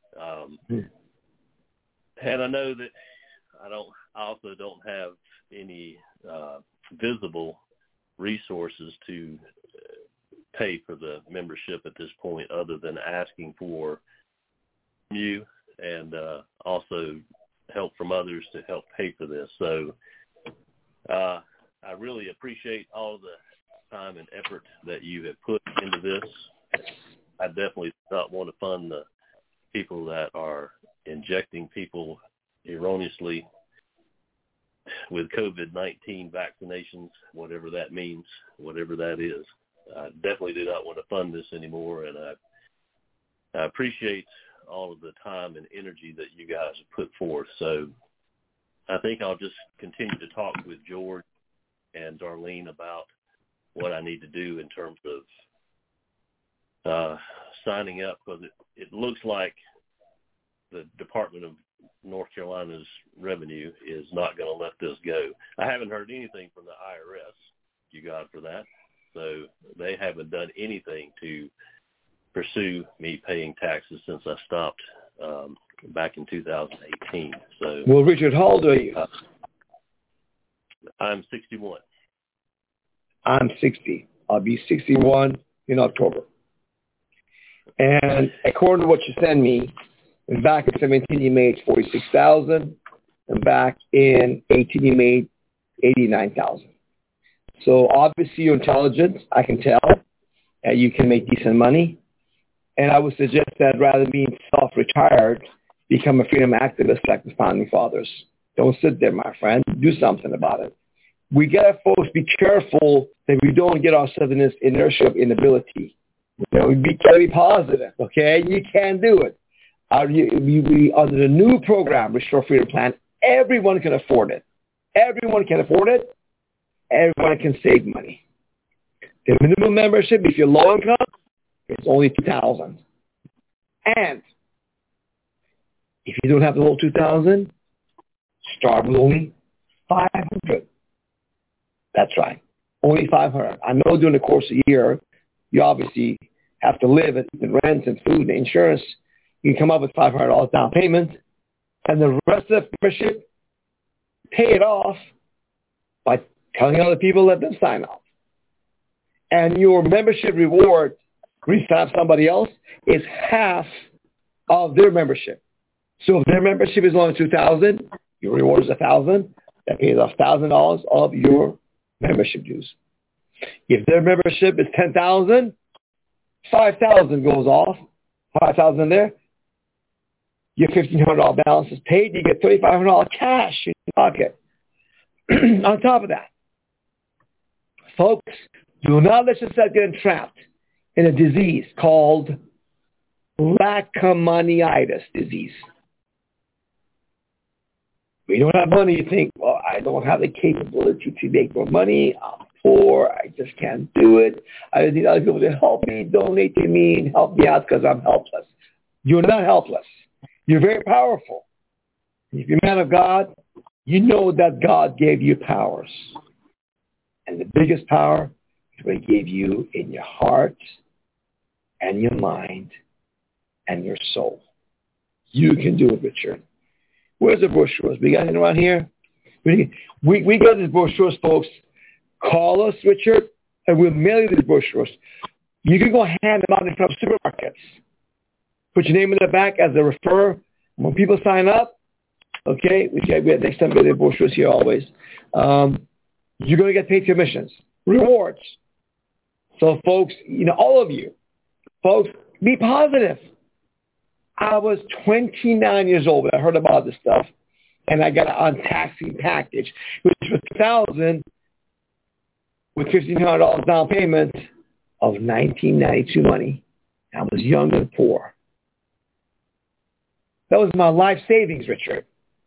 D: and I know that I also don't have any visible resources to pay for the membership at this point, other than asking for you and also help from others to help pay for this. So I really appreciate all the time and effort that you have put into this. I definitely don't want to fund the people that are injecting people erroneously with COVID-19 vaccinations, whatever that means, whatever that is. I definitely do not want to fund this anymore, and I appreciate all of the time and energy that you guys have put forth. So I think I'll just continue to talk with George and Darlene about what I need to do in terms of signing up, because it looks like the Department of North Carolina's revenue is not going to let this go. I haven't heard anything from the IRS, you God for that. So they haven't done anything to pursue me paying taxes since I stopped back in 2018. So,
A: well, Richard, how old are you?
D: I'm 61.
A: I'm 60. I'll be 61 in October. And according to what you sent me, back in 17 you made 46,000, and back in 18 you made 89,000. So obviously you're intelligent. I can tell. You can make decent money. And I would suggest that rather than being self-retired, become a freedom activist like the Founding Fathers. Don't sit there, my friend. Do something about it. We got to, folks, be careful that we don't get ourselves in this inertia of inability. You know, we got to be positive, okay? You can do it. We, under the new program, Restore Freedom Plan, everyone can afford it. Everyone can afford it. Everyone can save money. The minimum membership, if you're low income, it's only $2,000. And if you don't have the whole $2,000, start with only $500. That's right, only $500. I know during the course of the year, you obviously have to live and rent and food and insurance. You can come up with $500 down payment, and the rest of the membership, pay it off by telling other people, let them sign up. And your membership reward, re-sign somebody else, is half of their membership. So if their membership is only $2,000, your reward is $1,000. That pays off $1,000 of your membership dues. If their membership is $10,000, $5,000 goes off. $5,000 there. Your $1,500 balance is paid. You get $3,500 cash in your pocket. On top of that, folks, do not let yourself get entrapped in a disease called leishmaniasis disease. When you don't have money, you think, well, I don't have the capability to make more money. I'm poor. I just can't do it. I need other people to help me, donate to me, and help me out because I'm helpless. You're not helpless. You're very powerful. If you're a man of God, you know that God gave you powers. And the biggest power is what he gave you in your heart and your mind and your soul. You can do it, Richard. Where's the brochures? We got it around here? We got these brochures, folks. Call us, Richard, and we'll mail you these brochures. You can go hand them out in front of supermarkets. Put your name in the back as a referrer. When people sign up, okay, we have next time we have the brochures here always. You're going to get paid commissions, rewards. So, folks, all of you, folks, be positive. I was 29 years old when I heard about this stuff, and I got an untaxing package, which was $1,000 with $1,500 down payment of 1992 money. I was young and poor. That was my life savings, Richard.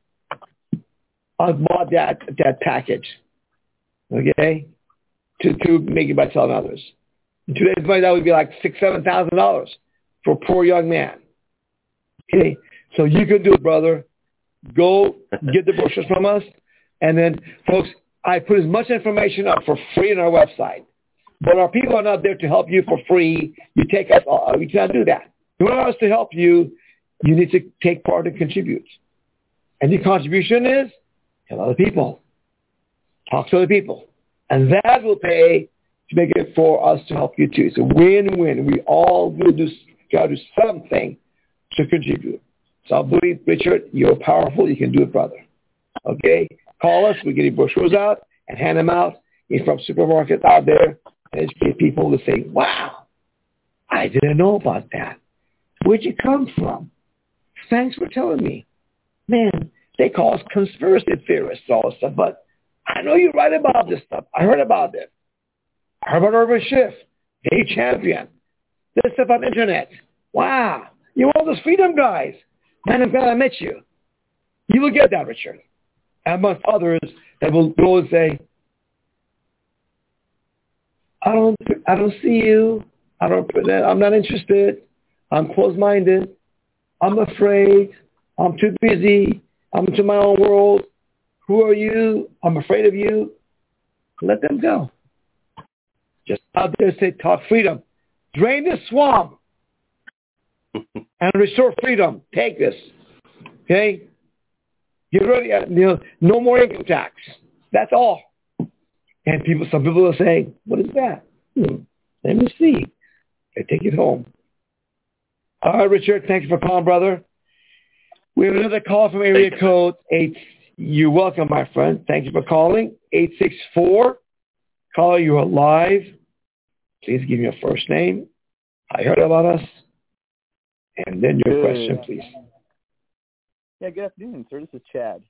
A: I bought that package, okay, to make it by telling others. In today's money, that would be like $6,000-$7,000 for a poor young man. Okay, so you can do it, brother. Go get the brochures from us. And then, folks, I put as much information up for free on our website. But our people are not there to help you for free. You take us, we cannot do that. You want us to help you, you need to take part and contribute. And your contribution is tell other people. Talk to other people. And that will pay to make it for us to help you too. It's a win-win. We all will try to do something to contribute. So I believe, Richard, you're powerful. You can do it, brother. Okay? Call us. We get your brochures out and hand them out from supermarkets out there and educate people to say, wow, I didn't know about that. Where'd you come from? Thanks for telling me. Man, they call us conspiracy theorists, all this stuff, but I know you write about this stuff. I heard about it. I heard about Urban Schiff, Dave Champion, this stuff on the internet. Wow. You're one of those freedom guys. Man, I'm glad I met you. You will get that, Richard. And amongst others that will go and say, I don't see you. I'm not interested. I'm closed-minded. I'm afraid. I'm too busy. I'm into my own world. Who are you? I'm afraid of you. Let them go. Just out there say, talk freedom. Drain the swamp and restore freedom. Take this. Okay? Get ready. No more income tax. That's all. And some people are saying, what is that? Let me see. I take it home. All right, Richard, thank you for calling, brother. We have another call from area code 8. You're welcome, my friend. Thank you for calling. 864. Caller, you are live. Please give me your first name. I heard about us. And then your question, please.
E: Yeah, good afternoon, sir. This is Chad.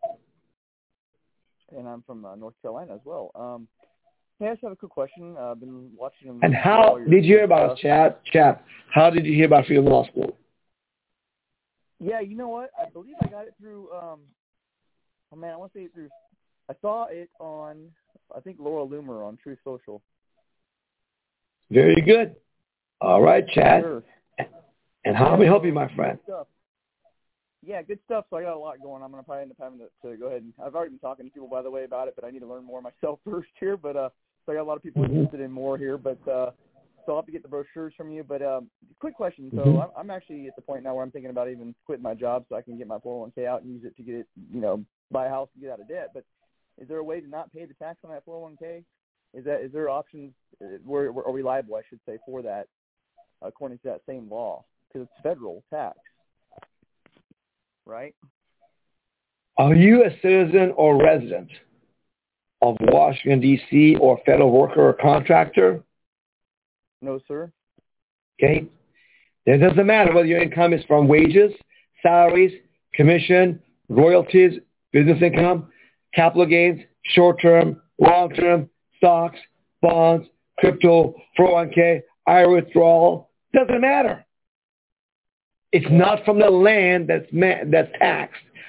E: And I'm from North Carolina as well. Hey, I just have a quick question. I've been watching them.
A: And how did you hear about us, Chad? Chad, how did you hear about Freedom Law School?
E: Yeah, you know what? I believe I got it through, I want to say it through, I saw it on, I think, Laura Loomer on Truth Social.
A: Very good. All right, Chad.
E: Sure.
A: And how may I help you, my friend?
E: Good stuff. Yeah, good stuff. So I got a lot going. I'm going to probably end up having to go ahead and I've already been talking to people, by the way, about it, but I need to learn more myself first here. But so I got a lot of people interested in more here. But so I'll have to get the brochures from you. But quick question. So I'm actually at the point now where I'm thinking about even quitting my job so I can get my 401k out and use it to get it, buy a house and get out of debt. But is there a way to not pay the tax on that 401k? Is there options where are we liable, I should say, for that according to that same law? Because it's federal tax, right?
A: Are you a citizen or resident of Washington, D.C., or federal worker or contractor?
E: No, sir.
A: Okay. It doesn't matter whether your income is from wages, salaries, commission, royalties, business income, capital gains, short-term, long-term, stocks, bonds, crypto, 401k, IRA withdrawal. Doesn't matter. It's not from the land that's taxed.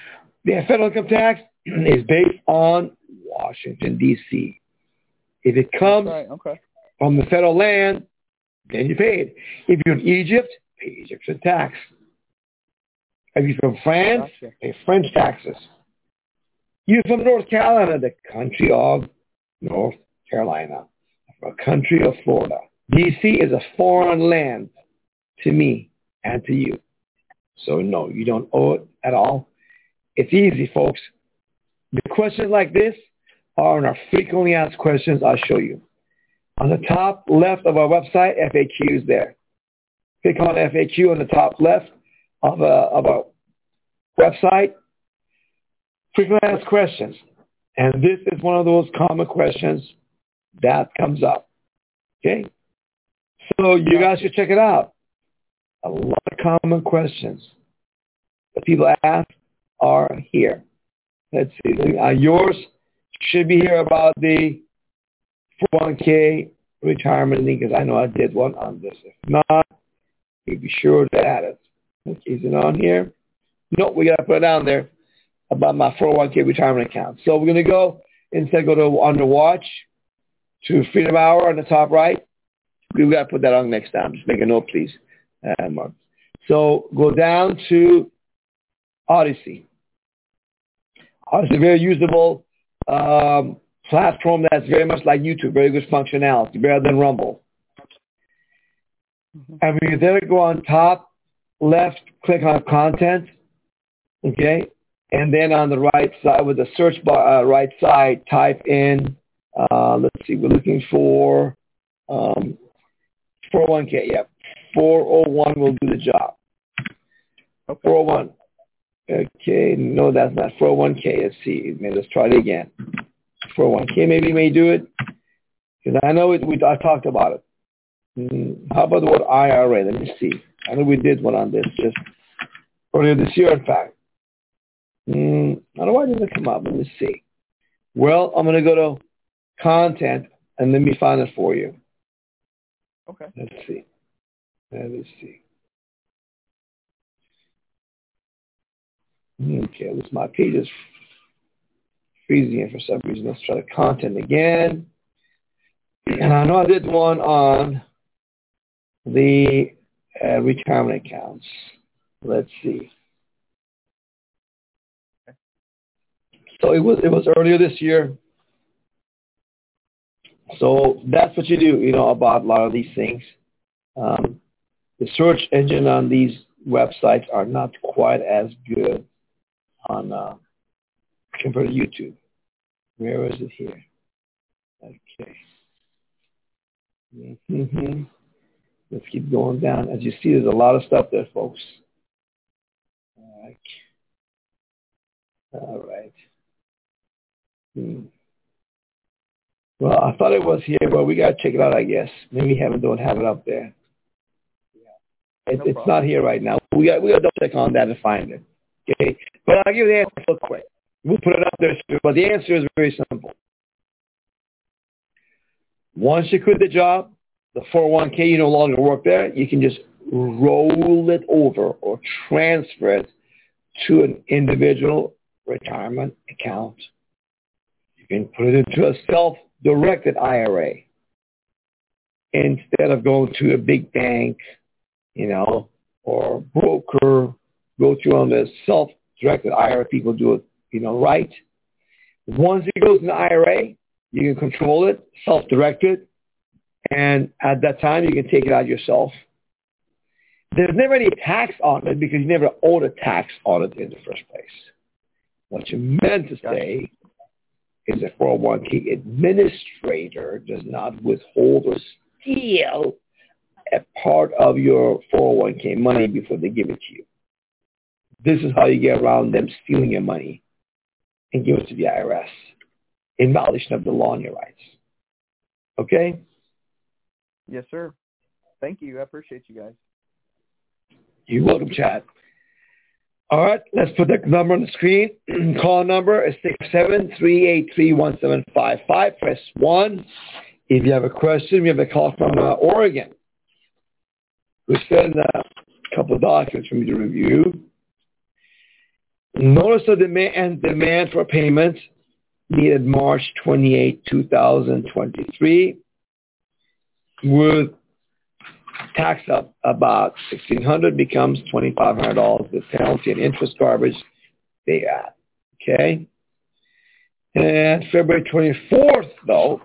A: The federal income tax is based on Washington, D.C. If it comes from the federal land, then you pay it. If you're in Egypt, pay Egyptian tax. If you're from France, pay French taxes. You're from North Carolina, the country of North Carolina, a country of Florida. D.C. is a foreign land to me and to you. So no, you don't owe it at all. It's easy, folks. The questions like this are in our frequently asked questions. I'll show you. On the top left of our website, FAQ is there. Click on FAQ on the top left of our website. Frequently asked questions. And this is one of those common questions that comes up. Okay? So you guys should check it out. A lot of common questions that people ask are here. Let's see. Yours should be here about the 401k retirement thing, because I know I did one on this. If not, you'd be sure to add it. Okay, is it on here? No, we got to put it down there about my 401k retirement account. So we're going to go, instead go to under watch to Freedom Hour on the top right. We've got to put that on next time. Just make a note, please, Mark. So go down to Odyssey. Odyssey, very usable platform that's very much like YouTube, very good functionality, better than Rumble. And when you there, go on top left, click on content, okay? And then on the right side, with the search bar, right side, type in, let's see, we're looking for 401k, yep. 401 will do the job. 401. Okay, no, that's not 401k. Let's see. Let's try it again. 401k, maybe may do it. Because I know I talked about it. How about the word IRA? Let me see. I know we did one on this just earlier this year, in fact. I don't know why it doesn't come up. Let me see. Well, I'm going to go to content and let me find it for you.
E: Okay.
A: Let's see. Okay, this my page is freezing for some reason. Let's try the content again. And I know I did one on the retirement accounts. Let's see. So it was earlier this year. So that's what you do, about a lot of these things. The search engine on these websites are not quite as good on compared to YouTube. Where is it here? Okay. Let's keep going down. As you see, there's a lot of stuff there, folks. All right. Well, I thought it was here, but we got to check it out, I guess. Maybe don't have it up there. It's not here right now. We got to double check on that and find it. Okay? But I'll give you the answer real quick. We'll put it up there, but the answer is very simple. Once you quit the job, the 401k, you no longer work there, you can just roll it over or transfer it to an individual retirement account. You can put it into a self-directed IRA instead of going to a big bank, or broker. Go to on the self-directed IRA. People do it, right. Once it goes in the IRA, you can control it, self-directed, and at that time you can take it out yourself. There's never any tax on it because you never owed a tax on it in the first place. What you meant to say is a 401k administrator does not withhold or steal a part of your 401k money before they give it to you. This is how you get around them stealing your money and give it to the IRS in violation of the law and your rights. Okay?
E: Yes, sir. Thank you. I appreciate you guys.
A: You're welcome, Chad. All right, let's put the number on the screen. Call number is 673-831-755. Press 1. If you have a question, we have a call from Oregon. We send a couple of documents for me to review. Notice of demand for payment needed March 28, 2023, with tax up about $1,600 becomes $2,500 with penalty and interest garbage they add. Okay? And February 24th, though,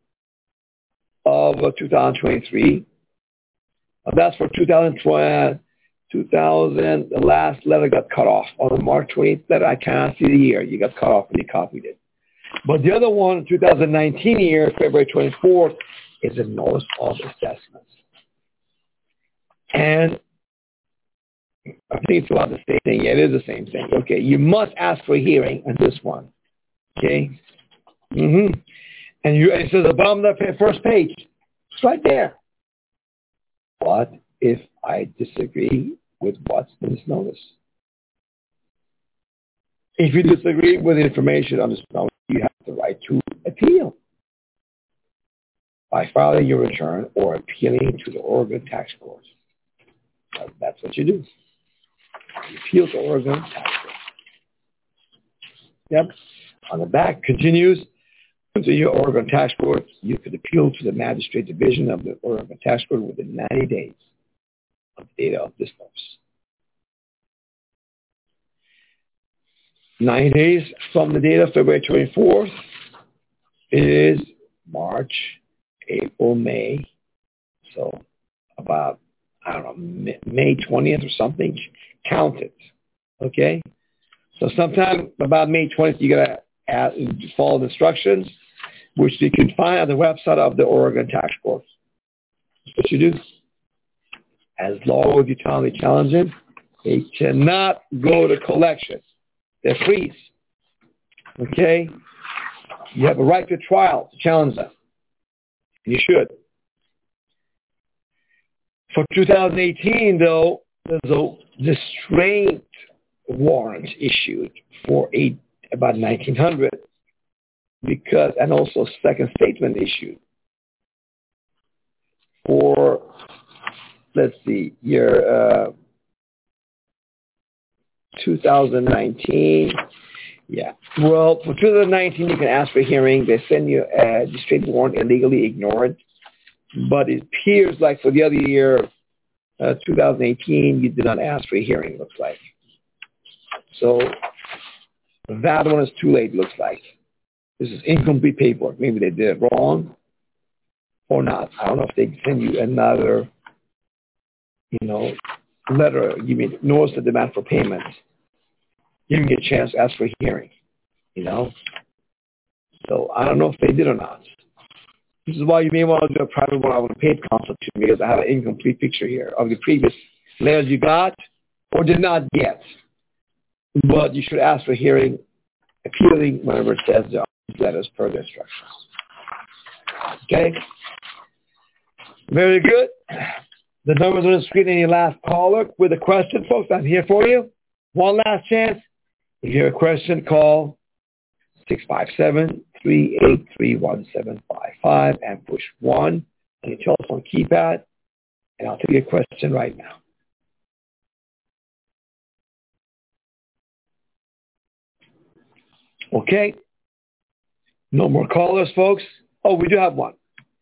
A: of 2023, that's for 2020, the last letter got cut off. On the March 28th letter, I cannot see the year. You got cut off when you copied it. But the other one, 2019 year, February 24th, is a notice of assessments. And I think it's about the same thing. Yeah, it is the same thing. Okay, you must ask for a hearing on this one. Okay? And it says above the first page. It's right there. What if I disagree with what's in this notice? If you disagree with the information on this notice, you have the right to appeal by filing your return or appealing to the Oregon Tax Court. That's what you do. You appeal to Oregon Tax Court. Yep. On the back continues, to your Oregon Tax Court, you could appeal to the Magistrate Division of the Oregon Tax Court within 90 days of the date of this notice. 9 days from the date of February 24th is March, April, May. So about, I don't know, May 20th or something. Count it. Okay? So sometime about May 20th, you got to follow the instructions, which you can find on the website of the Oregon Tax Court. That's what you do. As long as you timely challenge them, they cannot go to collection. They're freeze. Okay? You have a right to trial to challenge them. You should. For 2018, though, there's a restraint warrant issued for about 1,900 because, and also second statement issued for, let's see, year 2019. Yeah. Well, for 2019, you can ask for a hearing. They send you a restraint warrant illegally ignored. But it appears like for the other year, 2018, you did not ask for a hearing, looks like. So that one is too late, looks like. This is incomplete paperwork. Maybe they did it wrong or not. I don't know if they send you another, letter, you mean notice of demand for payment. Giving you a chance to ask for a hearing, So I don't know if they did or not. This is why you may want to do a private one-on-one paid consultation because I have an incomplete picture here of the previous letters you got or did not get. But you should ask for hearing, appealing whenever it says the letters per the instructions. Okay? Very good. The number's on the screen. Any last caller with a question, folks? I'm here for you. One last chance. If you have a question, call 657-383-1755 and push 1 on your telephone keypad, and I'll take your question right now. Okay. No more callers, folks. Oh, we do have one.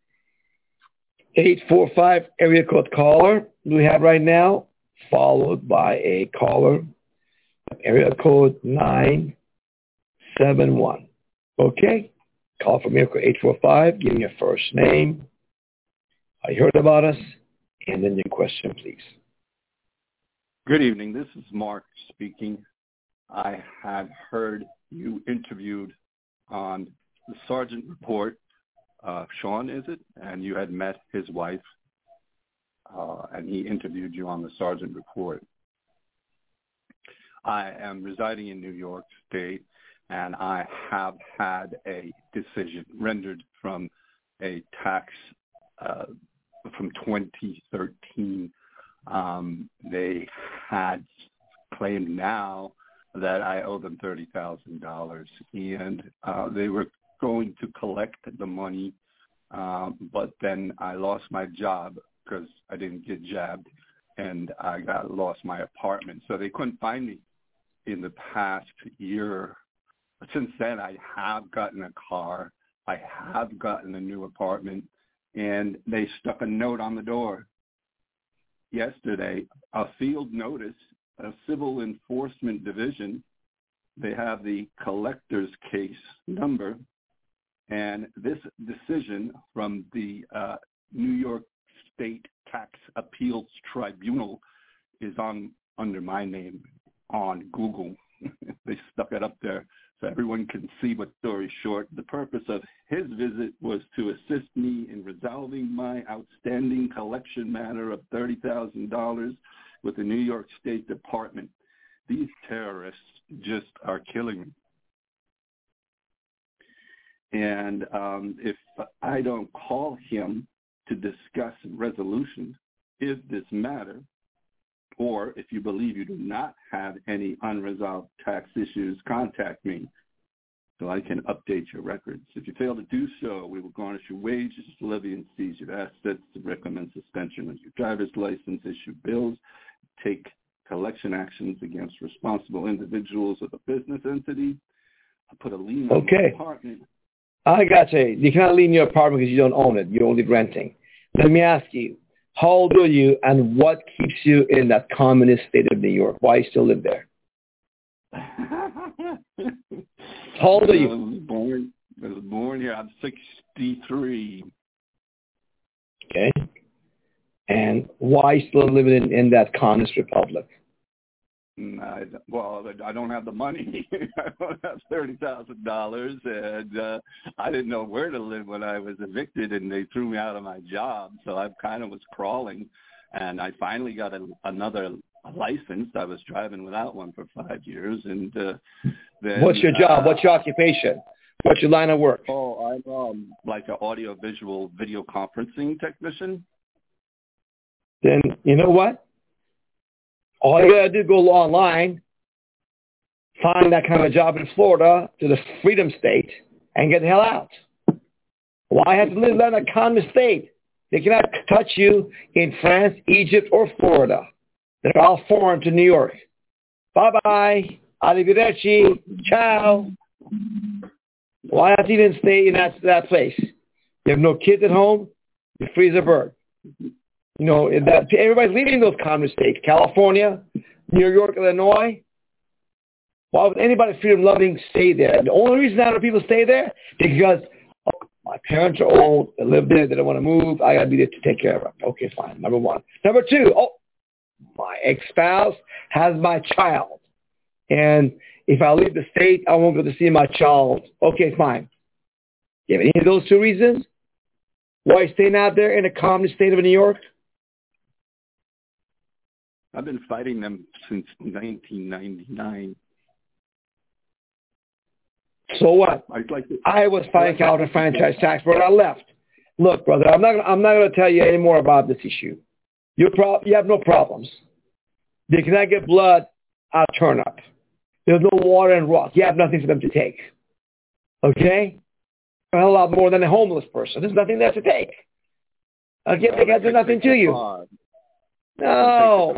A: 845 area code caller we have right now, followed by a caller, area code 971. Okay? Call from area code 845, give me your first name, how you heard about us, and then your question, please.
F: Good evening. This is Mark speaking. I had heard you interviewed on the Sergeant Report. Sean, is it? And you had met his wife, and he interviewed you on the Sergeant Report. I am residing in New York State, and I have had a decision rendered from a tax from 2013. They had claimed now that I owe them $30,000, and they were going to collect the money, but then I lost my job because I didn't get jabbed, and I lost my apartment. So they couldn't find me. in the past year. Since then, I have gotten a car. I have gotten a new apartment, and they stuck a note on the door yesterday, a field notice, a civil enforcement division. They have the collector's case number, and this decision from the New York State Tax Appeals Tribunal is under my name on Google. They stuck it up there so everyone can see. But story short, the purpose of his visit was to assist me in resolving my outstanding collection matter of $30,000 with the New York State Department. These terrorists just are killing me. And if I don't call him to discuss resolution of this matter, or if you believe you do not have any unresolved tax issues, contact me so I can update your records. If you fail to do so, we will garnish your wages, levy and seize your assets, recommend suspension of your driver's license, issue bills, take collection actions against responsible individuals of the business entity, put a lien on the apartment.
A: I got you. You cannot lien your apartment because you don't own it. You're only renting. Let me ask you, how old are you, and what keeps you in that communist state of New York? Why you still live there? How old are you?
F: I was born here. I'm 63.
A: Okay. And why you still living in that communist republic?
F: I don't have the money. I don't have $30,000, and I didn't know where to live when I was evicted, and they threw me out of my job. So I kind of was crawling, and I finally got another license. I was driving without one for 5 years, and then.
A: What's your job? What's your occupation? What's your line of work?
F: Oh, I'm like an audio-visual video conferencing technician.
A: Then you know what? All you gotta do is go online, find that kind of job in Florida, to the Freedom State, and get the hell out. Why have to live in a communist state? They cannot touch you in France, Egypt, or Florida. They're all foreign to New York. Bye-bye. Arrivederci. Ciao. Why not even stay in that place? You have no kids at home. You're free as a bird. You know, everybody's leaving those communist states. California, New York, Illinois. Why would anybody freedom-loving stay there? The only reason that people stay there is because my parents are old. They live there. They don't want to move. I got to be there to take care of them. Okay, fine. Number one. Number two, my ex-spouse has my child. And if I leave the state, I won't go to see my child. Okay, fine. You have any of those two reasons? Why staying out there in the communist state of New York?
F: I've been fighting them since 1999.
A: So what? I was fighting counter franchise tax, but I left. Look, brother, I'm not going to tell you any more about this issue. You have no problems. They cannot get blood out of turnip. There's no water and rock. You have nothing for them to take. Okay? A hell lot more than a homeless person. There's nothing there to take. Okay, they can't do nothing to you. No.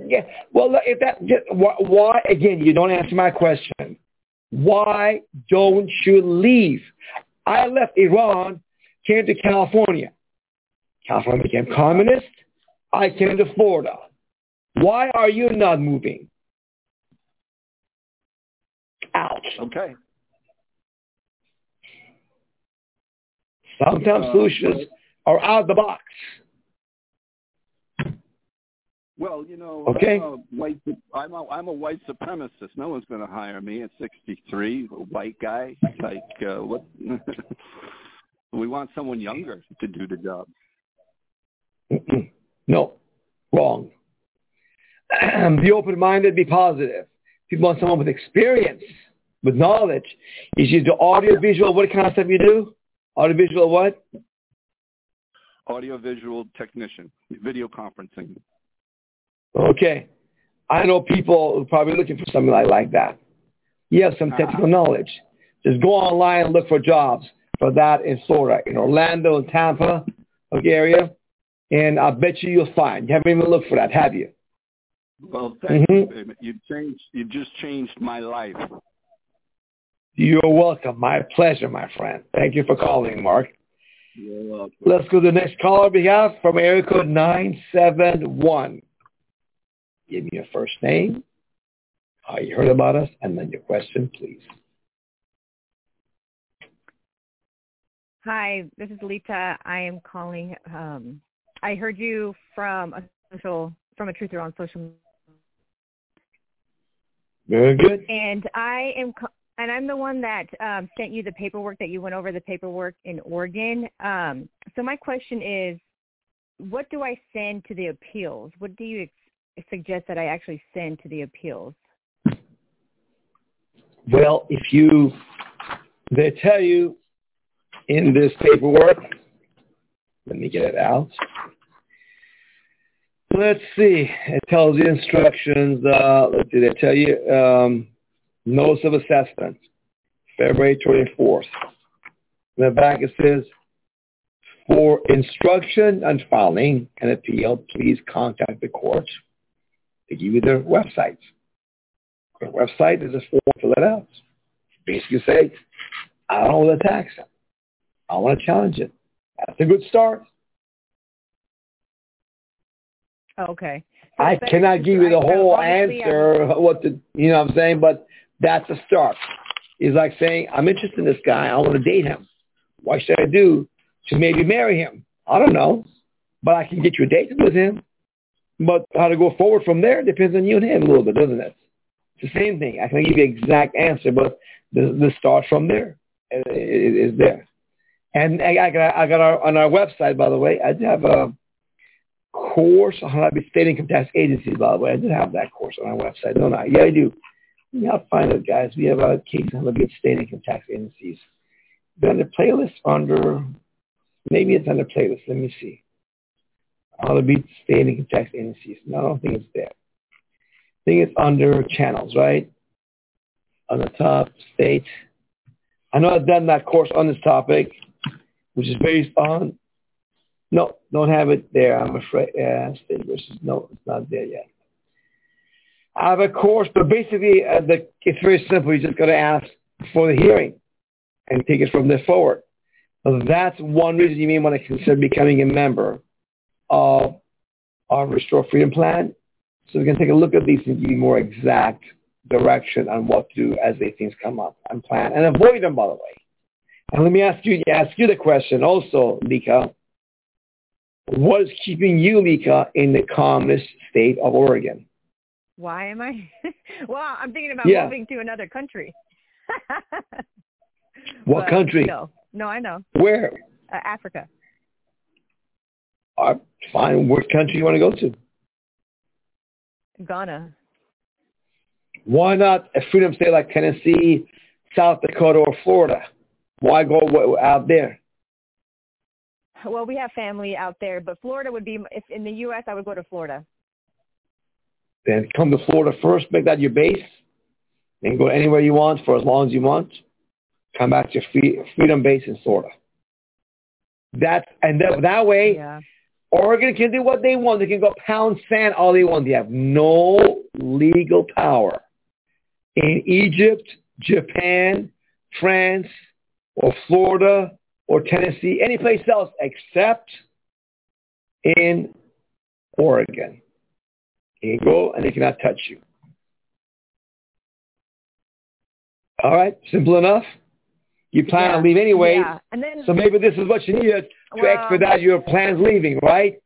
A: Why again? You don't answer my question. Why don't you leave? I left Iran, came to California. California became communist. I came to Florida. Why are you not moving? Out.
F: Okay.
A: Sometimes solutions are out of the box.
F: Well, you know,
A: okay.
F: I'm a white supremacist. No one's going to hire me at 63, a white guy. Like, what? We want someone younger to do the job.
A: No, wrong. Be open-minded, be positive. People want someone with experience, with knowledge. You do audio-visual, what kind of stuff you do? Audio-visual what?
F: Audio-visual technician, video conferencing.
A: Okay. I know people who are probably looking for something like that. You have some technical knowledge. Just go online and look for jobs for that in Florida, in Orlando, and Tampa area. And I bet you'll find. You haven't even looked for that, have you?
F: Well, thank you. You just changed my life.
A: You're welcome. My pleasure, my friend. Thank you for calling, Mark.
F: You're welcome.
A: Let's go to the next caller we have from area code 971. Give me your first name, how you heard about us, and then your question, please.
G: Hi, this is Lita. I am calling. I heard you from a truther on social.
A: Very good.
G: And I'm the one that sent you the paperwork that you went over the paperwork in Oregon. So my question is, what do I send to the appeals? What do you suggest that I actually send to the appeals?
A: Well, they tell you in this paperwork, let me get it out. Let's see. It tells you instructions. Let's see. They tell you notice of assessment, February 24th. In the back it says, for instruction on filing an appeal, please contact the court. They give you their websites. Their website is a form to fill it out. Basically say, I don't want to tax it. I want to challenge it. That's a good start.
G: Okay. So
A: I cannot give you the whole answer, you know what I'm saying, but that's a start. It's like saying, I'm interested in this guy. I want to date him. What should I do to maybe marry him? I don't know, but I can get you a date with him. But how to go forward from there depends on you and him a little bit, doesn't it? It's the same thing. I can give you an exact answer, but the start from there is there. And I got on our website, by the way, I do have a course on how to be state income tax agencies, by the way. I do have that course on our website, don't I? Yeah, I do. I'll find it, guys. We have a case on how to be state income tax agencies. They're on the playlist maybe it's on the playlist. Let me see. How to be state income tax agencies. No, I don't think it's there. I think it's under channels, right? On the top, state. I know I've done that course on this topic, which is based on, no, don't have it there, I'm afraid. State versus, no, it's not there yet. I have a course, but basically it's very simple. You just got to ask for the hearing and take it from there forward. So that's one reason you may want to consider becoming a member of our Restore Freedom Plan. So we can take a look at these and give you more exact direction on what to do as these things come up and plan and avoid them, by the way. And let me ask you the question also, Lika. What is keeping you, Lika, in the communist state of Oregon?
G: Why am I? Well, I'm thinking about moving to another country.
A: What country?
G: No, I know.
A: Where?
G: Africa.
A: Fine. What country you want to go to?
G: Ghana.
A: Why not a freedom state like Tennessee, South Dakota, or Florida? Why go out there?
G: Well, we have family out there, but Florida would be, if in the U.S., I would go to Florida.
A: Then come to Florida first, make that your base, and go anywhere you want for as long as you want. Come back to your freedom base in Florida. That way, Oregon can do what they want. They can go pound sand all they want. They have no legal power in Egypt, Japan, France, or Florida, or Tennessee, any place else except in Oregon. You can go and they cannot touch you. All right, simple enough. You plan to leave anyway, so maybe this is what you need to expedite your plans leaving, right?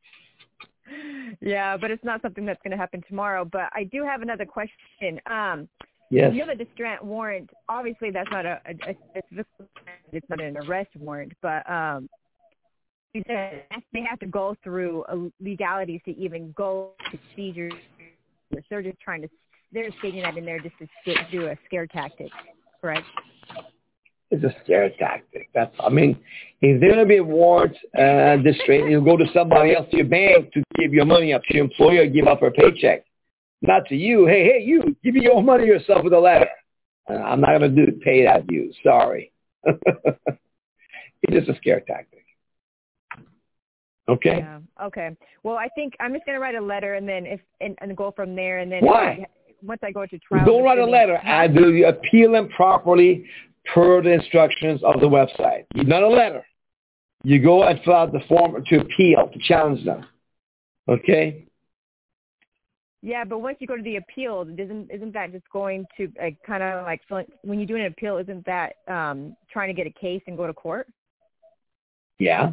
G: Yeah, but it's not something that's going to happen tomorrow. But I do have another question.
A: Yes.
G: You know the distress warrant. Obviously, that's not it's not an arrest warrant, but you said they have to go through legalities to even go to seizures. They're just they're stating that in there just to do a scare tactic, correct?
A: It's a scare tactic. If they're going to be a warrant you'll go to somebody else, to your bank, to give your money up to your employer, give up her paycheck. Not to you. Hey, you, give me your money yourself with a letter. I'm not going to pay that you. Sorry. It's just a scare tactic. Okay?
G: Yeah. Okay. Well, I think I'm just gonna write a letter and then and go from there. And then
A: Why?
G: Once I go to trial,
A: Don't write a letter. Appeal them properly per the instructions of the website. Not a letter. You go and fill out the form to appeal, to challenge them. Okay?
G: Yeah, but once you go to the appeal, isn't that just going to kind of like when you do an appeal? Isn't that trying to get a case and go to court?
A: Yeah.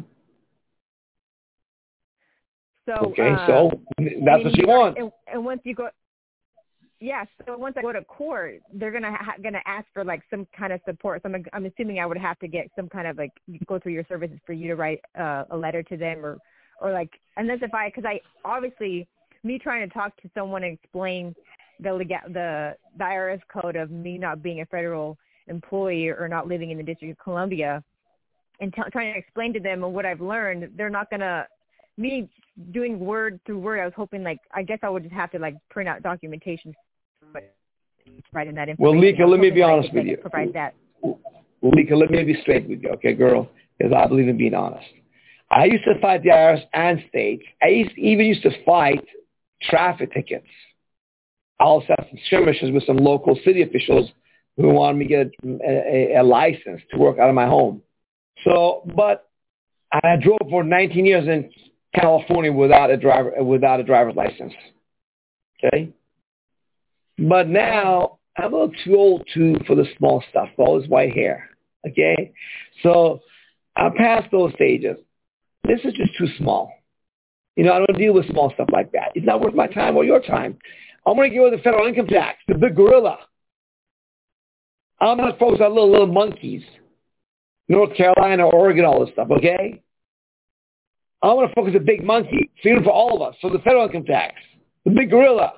G: So
A: okay, so that's what you want.
G: And once you go, so once I go to court, they're gonna ask for like some kind of support. So I'm assuming I would have to get some kind of like go through your services for you to write a letter to them or like unless because I obviously. Me trying to talk to someone and explain the IRS code of me not being a federal employee or not living in the District of Columbia and trying to explain to them what I've learned, they're not going to, me doing word through word, I was hoping I guess I would just have to print out documentation right in that information.
A: Well, Lika, let me be honest with you.
G: Provide that.
A: Lika, let me be straight with you, okay, girl, because I believe in being honest. I used to fight the IRS and states. I even used to fight traffic tickets. I also had some skirmishes with some local city officials who wanted me to get a license to work out of my home. But I drove for 19 years in California without a driver's license. Okay? But now I'm a little too old for the small stuff, all this white hair. Okay? So I'm past those stages. This is just too small. I don't deal with small stuff like that. It's not worth my time or your time. I'm going to get with the federal income tax, the big gorilla. I'm not focused on little monkeys. North Carolina, Oregon, all this stuff, okay? I want to focus on the big monkey, freedom for all of us, so the federal income tax, the big gorilla.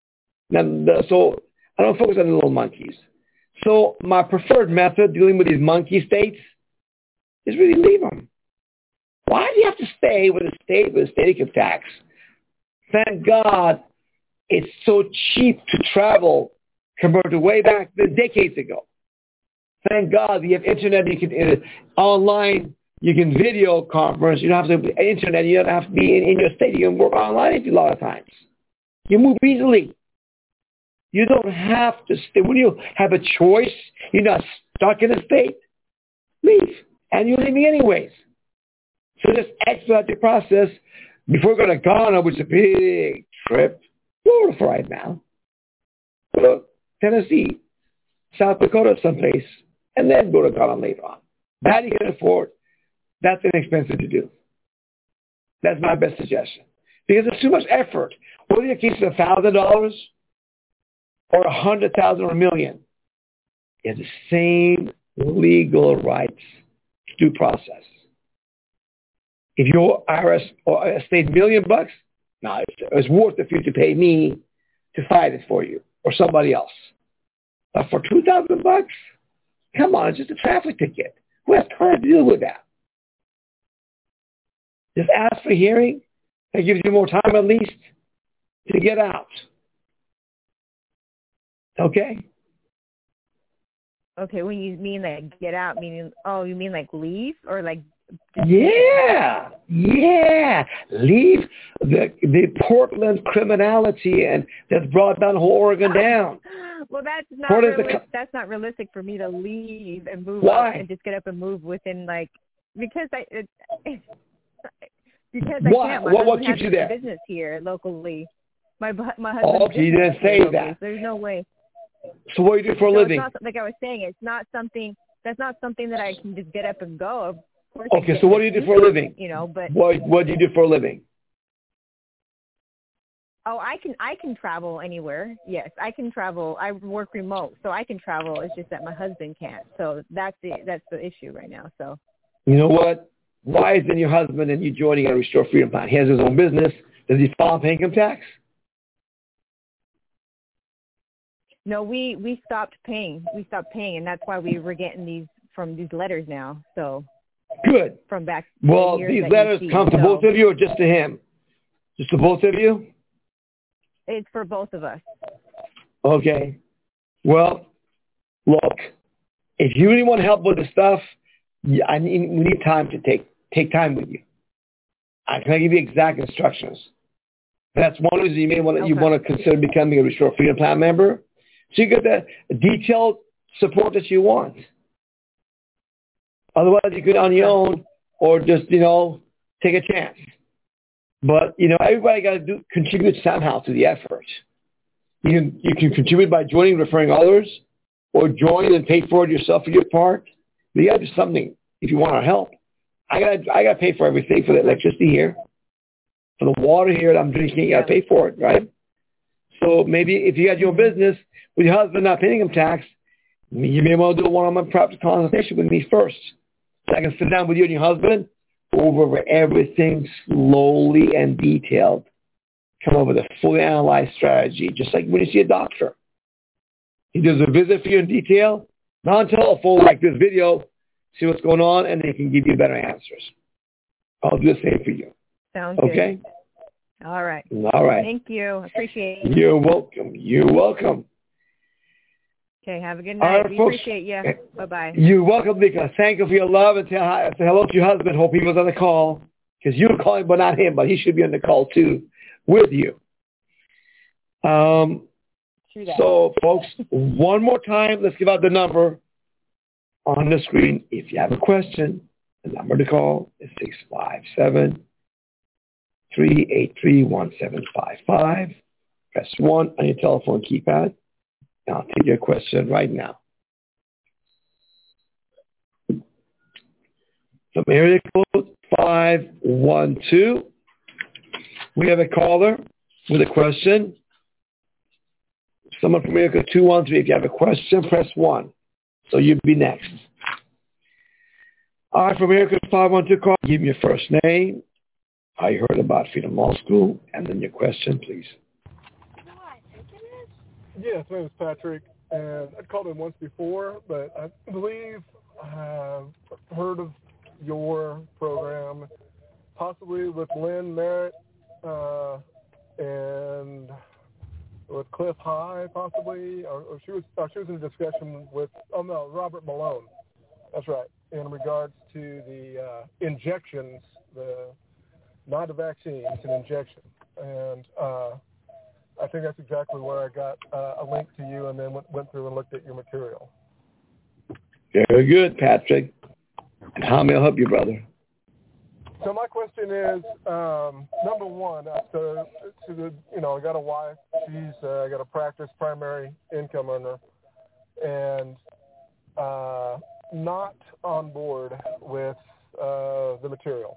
A: So I don't focus on the little monkeys. So my preferred method dealing with these monkey states is really leave them. Why do you have to stay with a state income tax? Thank God it's so cheap to travel compared to way back decades ago. Thank God you have internet, you can online, you can video conference, you don't have to internet, you don't have to be in your state, you can work online a lot of times. You move easily. You don't have to stay. When you have a choice, you're not stuck in a state, leave. And you're leaving anyways. So just expedite the process before going to Ghana, which is a big trip. Florida for right now. Go to Tennessee, South Dakota, someplace, and then go to Ghana later on. That you can afford. That's inexpensive to do. That's my best suggestion. Because it's too much effort. Whether your case is $1,000 or $100,000 or $1 million, you have the same legal rights due process. If your IRS or a state $1 million, no, it's worth it for you to pay me to fight it for you or somebody else. But for $2,000, come on, it's just a traffic ticket. Who has time to deal with that? Just ask for a hearing. That gives you more time at least to get out. Okay?
G: Okay, when you mean get out, meaning, you mean leave or
A: Yeah. Leave the Portland criminality and that's brought down whole Oregon down.
G: Well, that's not realistic for me to leave and move
A: Why?
G: up and just get up and move within because I
A: Why?
G: can't.
A: What keeps you there?
G: Business here locally. My husband.
A: Okay, you didn't say
G: locally,
A: that.
G: So there's no way.
A: So what do you do for a living?
G: It's not, like I was saying, it's not something. That's not something that I can just get up and go. Of course.
A: Okay, so what do you do for a living?
G: But
A: what do you do for a living?
G: Oh, I can travel anywhere. Yes, I can travel. I work remote, so I can travel. It's just that my husband can't. So that's the issue right now. So.
A: You know what? Why isn't your husband and you joining a Restore Freedom Plan? He has his own business. Does he file income tax?
G: No, we stopped paying. And that's why we were getting these letters now. So.
A: Good.
G: From back.
A: Well, these letters come to both of you or just to him? Just to both of you?
G: It's for both of us.
A: Okay. Well, look, if you really want help with the stuff, we need time to take time with you. I can give you exact instructions. That's one reason you may want to, you
G: Okay.
A: want to consider becoming a Restore Freedom Plan member. So you get the detailed support that you want. Otherwise, you could on your own or just, take a chance. But, everybody got to contribute somehow to the effort. You can contribute by joining, referring others, or join and pay for it yourself for your part. But you got to do something if you want our help. I got to pay for everything, for the electricity here, for the water here that I'm drinking. You got to pay for it, right? So maybe if you got your own business with your husband not paying income tax, you may want to do a one-on-one private consultation with me first. So I can sit down with you and your husband, go over everything slowly and detailed, come up with a fully analyzed strategy, just like when you see a doctor. He does a visit for you in detail, non-telephone like this video, see what's going on, and they can give you better answers. I'll do the same for you.
G: Sounds good.
A: Okay?
G: All right.
A: All right.
G: Thank you. Appreciate it.
A: You're welcome. You're welcome.
G: Okay, have a good
A: All
G: night.
A: right,
G: We
A: folks.
G: appreciate you. Bye-bye.
A: You're welcome, Nicola. Thank you for your love, and say hello to your husband. Hope he was on the call, because you were calling, but not him, but he should be on the call too with you. So, folks, one more time, let's give out the number on the screen. If you have a question, the number to call is 657-383-1755. Press 1 on your telephone keypad, and I'll take your question right now. From area code 512, we have a caller with a question. Someone from area code 213, if you have a question, press 1. So you'd be next. All right, from area code 512, call. Give me your first name, how you heard about Freedom Law School, and then your question, please.
B: Yes, my name is Patrick, and I'd called in once before, but I believe I have heard of your program, possibly with Lynn Merritt and with Cliff High, possibly, or she was in a discussion with Robert Malone. That's right. In regards to the injections, not a vaccine, it's an injection, and I think that's exactly where I got a link to you, and then went through and looked at your material.
A: Very good, Patrick. And how may I help you, brother?
B: So my question is, number one, I got a wife. She's got a practice primary income earner, and not on board with the material.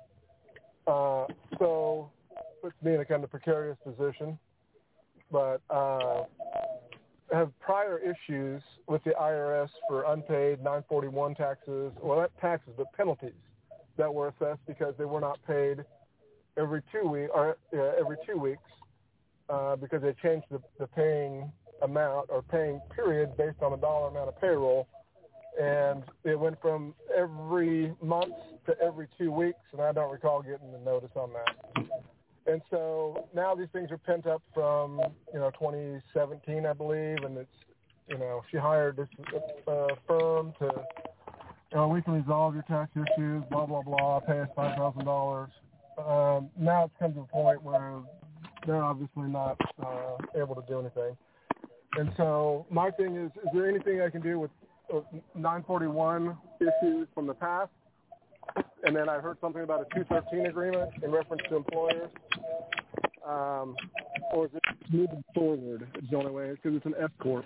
B: So puts me in a kind of precarious position, but have prior issues with the IRS for unpaid 941 taxes, well, not taxes, but penalties that were assessed because they were not paid every 2 weeks because they changed the paying amount or paying period based on a dollar amount of payroll, and it went from every month to every 2 weeks, and I don't recall getting the notice on that. And so now these things are pent up from 2017, I believe, and it's she hired this firm to we can resolve your tax issues, blah blah blah, pay us $5,000. Now it's come to a point where they're obviously not able to do anything. And so my thing is there anything I can do with 941 issues from the past? And then I heard something about a 213 agreement in reference to employers. Or is it moving forward? It's the only way, because it's an F Corp.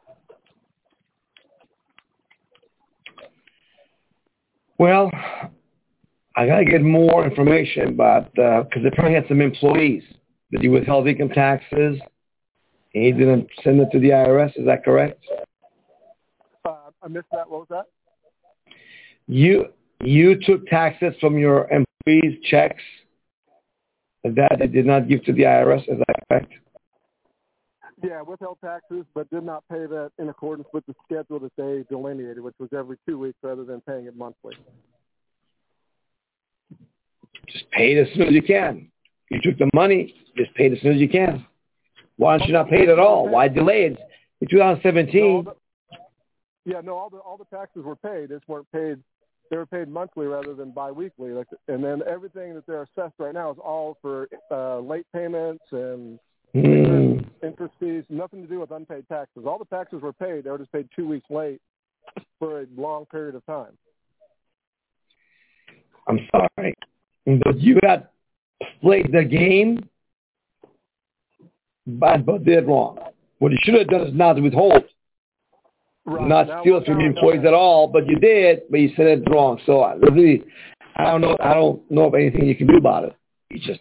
A: Well, I got to get more information, but because they probably had some employees that you withheld income taxes, and he didn't send it to the IRS. Is that correct?
B: I missed that. What was that?
A: You took taxes from your employees' checks that they did not give to the IRS. Is that correct?
B: Yeah, withheld taxes, but did not pay that in accordance with the schedule that they delineated, which was every 2 weeks rather than paying it monthly.
A: Just pay it as soon as you can. You took the money, just pay it as soon as you can. Why don't you not pay it at all? Why delay it? In 2017.
B: All the taxes were paid. They just weren't paid they were paid monthly rather than biweekly. And then everything that they're assessed right now is all for late payments and interest fees, nothing to do with unpaid taxes. All the taxes were paid. They were just paid 2 weeks late for a long period of time.
A: I'm sorry, but you had played the game, but did wrong. What you should have done is not withhold.
B: Right.
A: Not steal it from your employees at all, but you did, but you said it wrong. So really, I don't know of anything you can do about it. You just,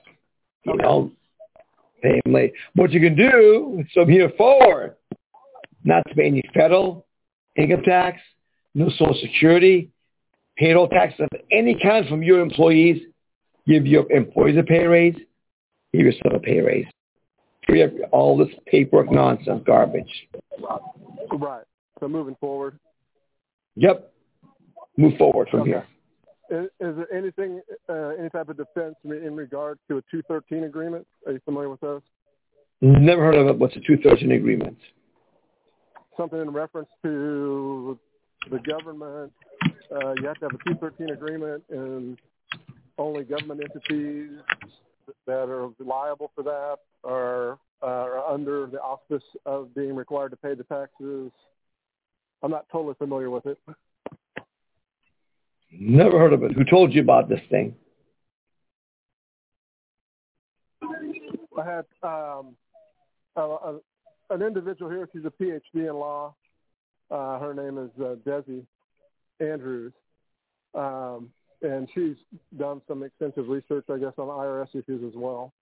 A: pay them late. What you can do from here forward, not to pay any federal income tax, no Social Security, payroll tax of any kind from your employees. Give your employees a pay raise. Give yourself a pay raise. Free up all this paperwork nonsense, garbage.
B: Right. So moving forward.
A: Yep. Move forward from here.
B: Is there anything, any type of defense in regard to a 213 agreement? Are you familiar with those?
A: Never heard of it. What's a 213 agreement?
B: Something in reference to the government. You have to have a 213 agreement, and only government entities that are liable for that are under the auspice of being required to pay the taxes. I'm not totally familiar with it.
A: Never heard of it. Who told you about this thing?
B: I had an individual here. She's a PhD in law. Her name is Desi Andrews. And she's done some extensive research, I guess, on IRS issues as well.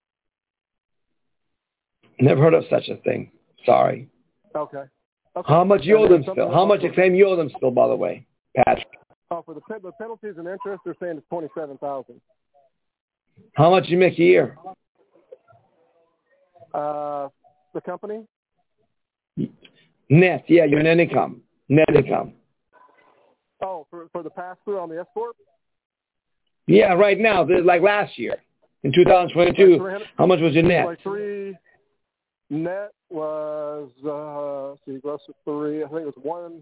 A: Never heard of such a thing. Sorry.
B: Okay.
A: How much you owe them still? How much you claim you owe them still, by the way, Patrick?
B: Oh, for the penalties and interest, they're saying it's $27,000.
A: How much you make a year?
B: The company?
A: Net, yeah, your net income. Net income.
B: Oh, for the pass-through on the S-Corp?
A: Yeah, right now, like last year, in 2022, how much was your net?
B: Net was, gross was 3, I think it was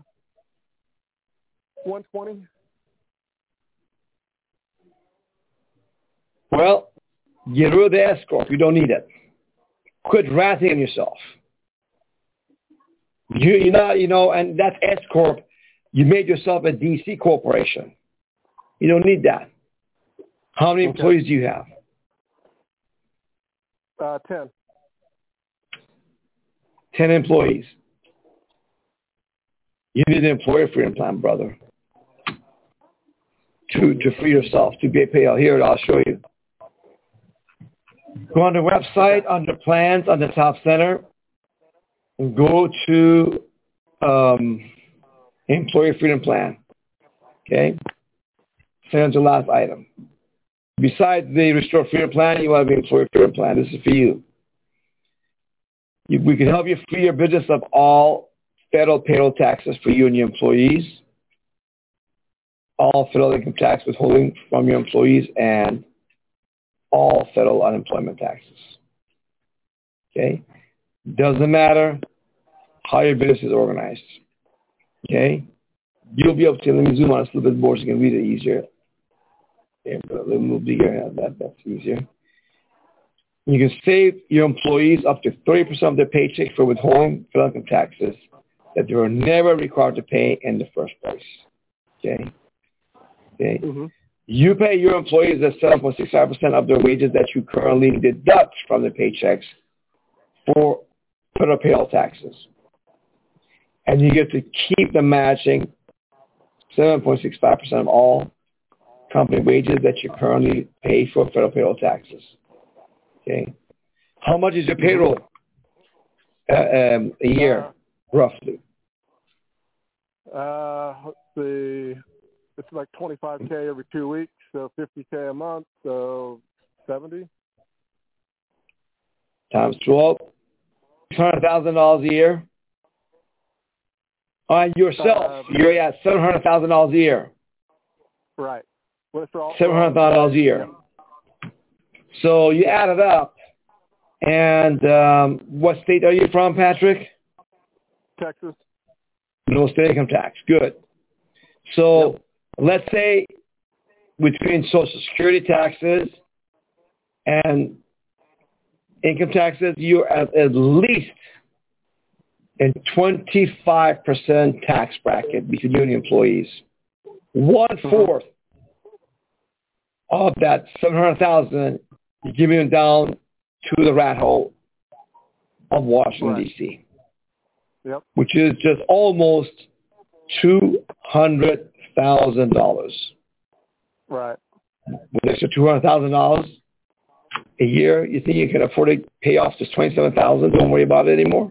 B: 120.
A: Well, get rid of the S-Corp. You don't need it. Quit ratting on yourself. You know, and that S-Corp, you made yourself a DC corporation. You don't need that. How many employees do you have?
B: 10.
A: 10 employees. You need an employer freedom plan, brother. To free yourself, to be paid out. Here, I'll show you. Go on the website, under plans, on the top center, and go to employer freedom plan. Okay? Second to last item. Besides the Restore Freedom Plan, you want to be Employer Freedom Plan. This is for you. We can help you free your business of all federal payroll taxes for you and your employees, all federal income tax withholding from your employees, and all federal unemployment taxes. Okay? Doesn't matter how your business is organized. Okay? You'll be able to, let me zoom on this a little bit more so you can read it easier. Okay, a little move bigger, that's easier. You can save your employees up to 30% of their paycheck for withholding federal income taxes that they were never required to pay in the first place. Okay? Okay? Mm-hmm. You pay your employees at 7.65% of their wages that you currently deduct from their paychecks for federal payroll taxes. And you get to keep the matching 7.65% of all company wages that you currently pay for federal payroll taxes. Okay, how much is your payroll a year, roughly?
B: Let's see. It's like $25K every 2 weeks, so $50K a month, so 70
A: times 12, $600,000 a year. On yourself, you're at $700,000 a year.
B: Right.
A: $700,000 a year. So you add it up, and what state are you from, Patrick?
B: Texas.
A: No state income tax. Good. So let's say between Social Security taxes and income taxes, you're at least in 25% tax bracket between you and the employees. 1/4 of that 700,000 you're giving them down to the rat hole of Washington, D.C., which is just almost $200,000.
B: Right.
A: With extra $200,000 a year, you think you can afford to pay off just $27,000? Don't worry about it anymore.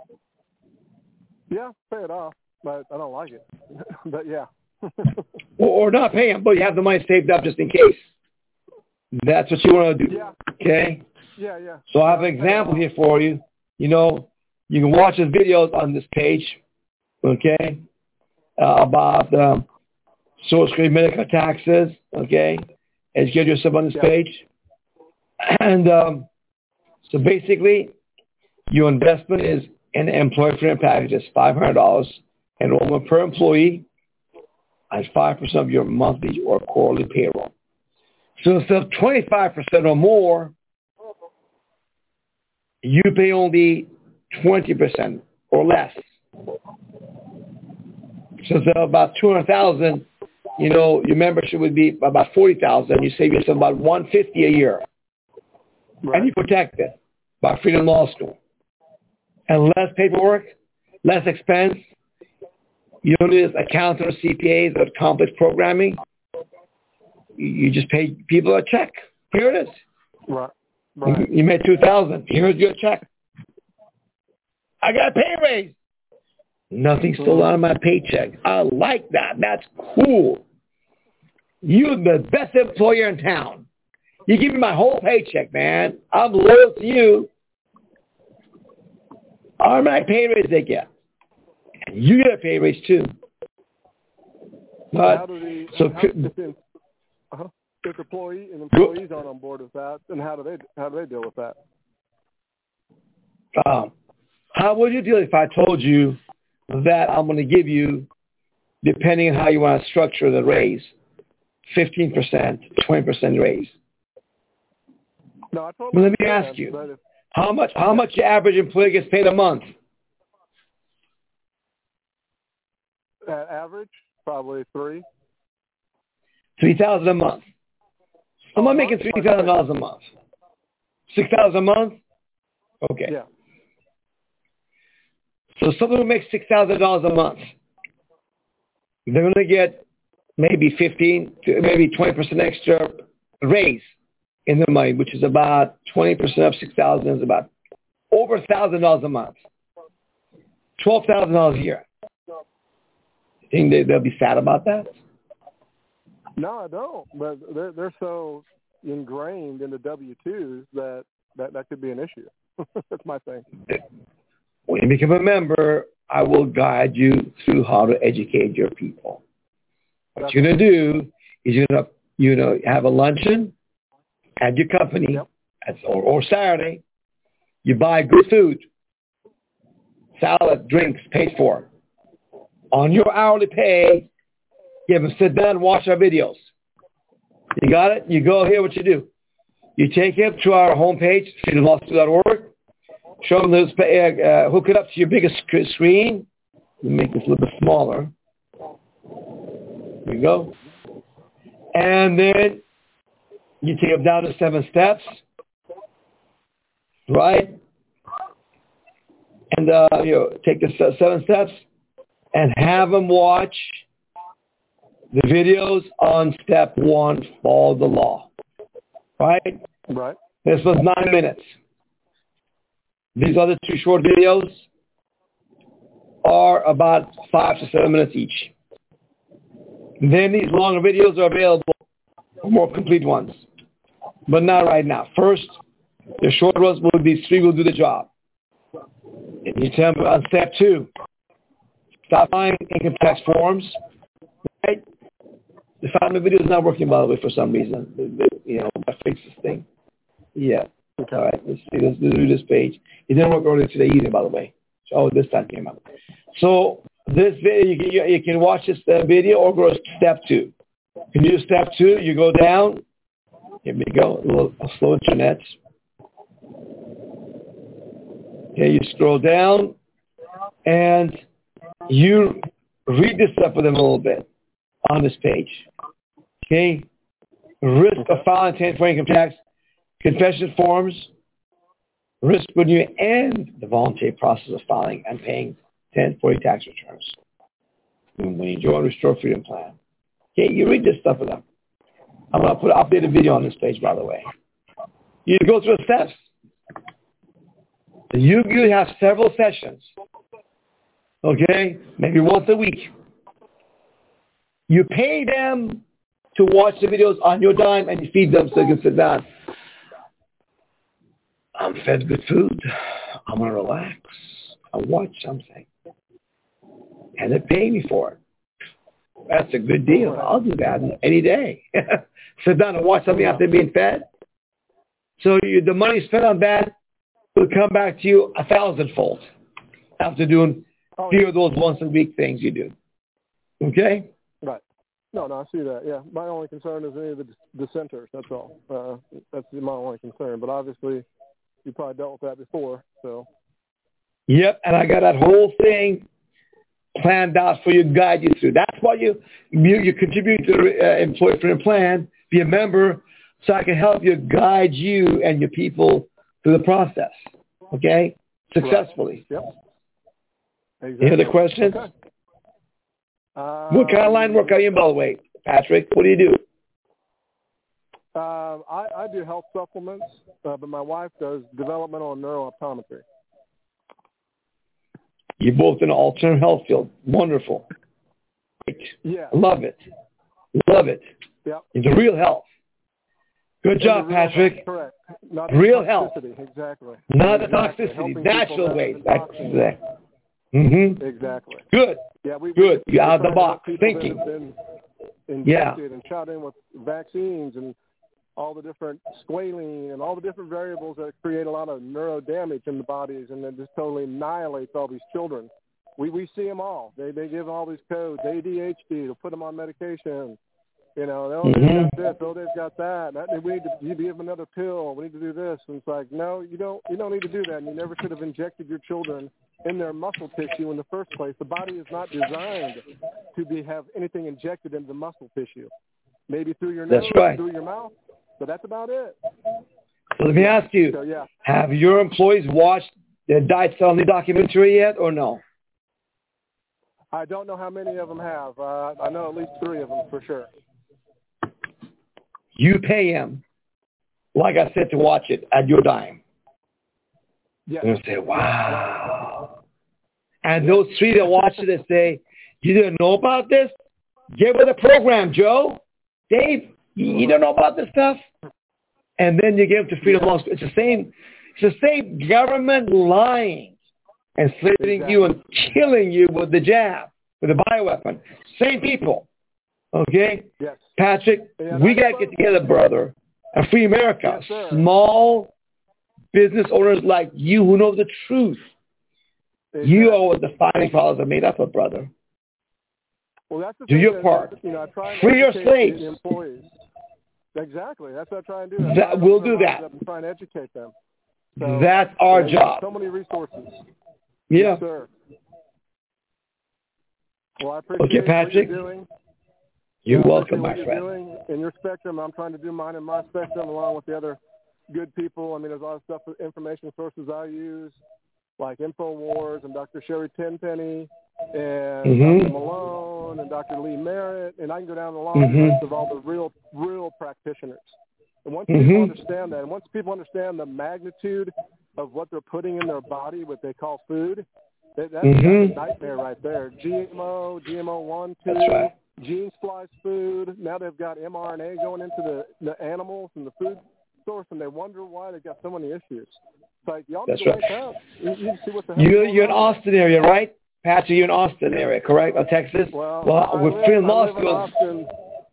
B: Yeah, pay it off, but I don't like it. But yeah.
A: or not pay them, but you have the money saved up just in case. That's what you want to do.
B: Yeah.
A: Okay?
B: Yeah.
A: So I have an example here for you. You know, you can watch his videos on this page, okay, about Social Security medical taxes, okay, educate yourself on this page. And so basically, your investment is an employer-friendly package. It's $500 enrollment per employee at 5% of your monthly or quarterly payroll. So instead of 25% or more, you pay only 20% or less. So instead of about $200,000, you know, your membership would be about $40,000. You save yourself about $150 a year. Right. And you protect it by Freedom Law School. And less paperwork, less expense. You don't need accountants or CPAs or complex programming. You just pay people a check. Here it is.
B: Right.
A: You made $2,000. Here's your check. I got a pay raise. Nothing stole out of my paycheck. I like that. That's cool. You're the best employer in town. You give me my whole paycheck, man. I'm loyal to you. Automatic pay raise they get. And you get a pay raise too. But
B: if employees aren't on board with that, then how do they deal with that?
A: How would you deal if I told you that I'm going to give you, depending on how you want to structure the raise, 15%, 20% raise?
B: No, I totally
A: well, let me ask you, how much your average employee gets paid a month?
B: Average, probably
A: $3,000 a month. I'm not making $3,000 a month. $6,000 a month? Okay.
B: Yeah.
A: So someone who makes $6,000 a month, they're going to get maybe 15 to maybe 20% extra raise in their money, which is about 20% of 6,000 is about over $1,000 a month, $12,000 a year. You think they'll be sad about that?
B: No, I don't. But they're so ingrained in the W-2s that could be an issue. That's my thing.
A: When you become a member, I will guide you through how to educate your people. What you're going to do is you're going to have a luncheon at your company, or Saturday. You buy good food, salad, drinks, paid for. On your hourly pay, you have them sit down and watch our videos. You got it? You go here, what you do. You take it to our homepage, freedomlawschool.org, show them this, hook it up to your biggest screen. Let me make this a little bit smaller. There you go. And then you take them down to 7 steps, right? And take the 7 steps and have them watch the videos on step 1, follow the law. Right?
B: Right.
A: This was 9 minutes. These other 2 short videos are about 5 to 7 minutes each. Then these longer videos are available for more complete ones. But not right now. First, the short ones these 3 will do the job. And you tell them on step 2, stop buying income tax forms. Right? The family video is not working, by the way, for some reason. I fixed this thing. Yeah. Okay. All right. Let's see. Let's do this page. It didn't work earlier today either, by the way. So, this time came out. So, this video, you can watch this video or go to step 2. Can you do step 2? You go down. Here we go. A little slow internet. Okay, you scroll down and you read this up with them a little bit on this page. Okay? Risk of filing 1040 income tax, confession forms, risk when you end the voluntary process of filing and paying 1040 tax returns. When you join Restore Freedom Plan. Okay, you read this stuff with them. I'm going to put an updated video on this page, by the way. You go through the steps. You have several sessions. Okay? Maybe once a week. You pay them to watch the videos on your dime and you feed them so you can sit down. I'm fed good food. I'm going to relax. I'll watch something. And they pay me for it. That's a good deal. I'll do that any day. Sit down and watch something after being fed. So the money spent on that will come back to you 1,000-fold after doing a few of those once a week things you do. Okay?
B: Right. No, I see that. Yeah. My only concern is any of the dissenters. That's all. That's my only concern. But obviously, you probably dealt with that before. So.
A: Yep. And I got that whole thing planned out for you, guide you through. That's why you contribute to the Employee Freedom Plan, be a member, so I can help you, guide you and your people through the process. Okay? Successfully.
B: Right. Yep. Exactly.
A: Any other questions?
B: Okay.
A: What kind of line work are you in, by the way, Patrick? What do you do?
B: I do health supplements, but my wife does developmental and neurooptometry.
A: You're both in the alternative health field. Wonderful. Great.
B: Yeah.
A: Love it. Love it.
B: Yep.
A: It's a real health. Good job, Patrick.
B: Health, correct. Not
A: real health.
B: Exactly.
A: Not the
B: exactly.
A: toxicity. Natural ways. That's exactly. Mm-hmm.
B: Exactly.
A: Good.
B: Yeah,
A: Good. You're out of the box thinking.
B: Injected and shot in with vaccines and all the different squalene and all the different variables that create a lot of neuro damage in the bodies and then just totally annihilates all these children. We see them all. They give all these codes, ADHD, to put them on medication. You know, they've got this, they've got that. We need to give them another pill. We need to do this. And it's like, no, you don't need to do that. And you never should have injected your children in their muscle tissue in the first place. The body is not designed to have anything injected into the muscle tissue. Maybe through your nose, through your mouth, but that's about it.
A: So let me ask you, have your employees watched the Diet Suddenly documentary yet or no?
B: I don't know how many of them have. I know at least 3 of them for sure.
A: You pay them, like I said, to watch it at your dime.
B: Yeah.
A: They'll say, wow. And those 3 that watch it and say, you didn't know about this? Get with the program, Joe. Dave, you don't know about this stuff? And then you give them to Freedom Law School. It's the same government lying and slitting you and killing you with the jab, with the bioweapon. Same people. Okay?
B: Yes.
A: Patrick, we got to get together, brother, and free America.
B: Yes,
A: small business owners like you who know the truth.
B: Exactly.
A: You are what the founding fathers are made up of, brother.
B: Well, that's the
A: do your part.
B: I try
A: free your slaves.
B: The employees. Exactly. That's what I try and do.
A: We'll do that.
B: I'm trying to educate them. So,
A: that's our job.
B: So many resources.
A: Yeah.
B: Yes, sir. Well, I appreciate
A: Patrick.
B: what you're doing.
A: You're welcome, my friend.
B: Doing in your spectrum, I'm trying to do mine in my spectrum along with the other good people. I mean, there's a lot of stuff, information sources I use, like InfoWars and Dr. Sherry Tenpenny and Dr. Malone and Dr. Lee Merritt, and I can go down the long list of all the real practitioners. And once people understand that, and once people understand the magnitude of what they're putting in their body, what they call food, that's a nightmare right there. GMO 1, 2.
A: That's right.
B: Gene splice food. Now they've got mRNA going into the animals and the food source, and they wonder why they've got so many issues. It's like, y'all need to wake up. You see what the hell
A: You're in Austin area, right? Patrick, you're in Austin area, correct? Texas?
B: Well
A: with Freedom Law School.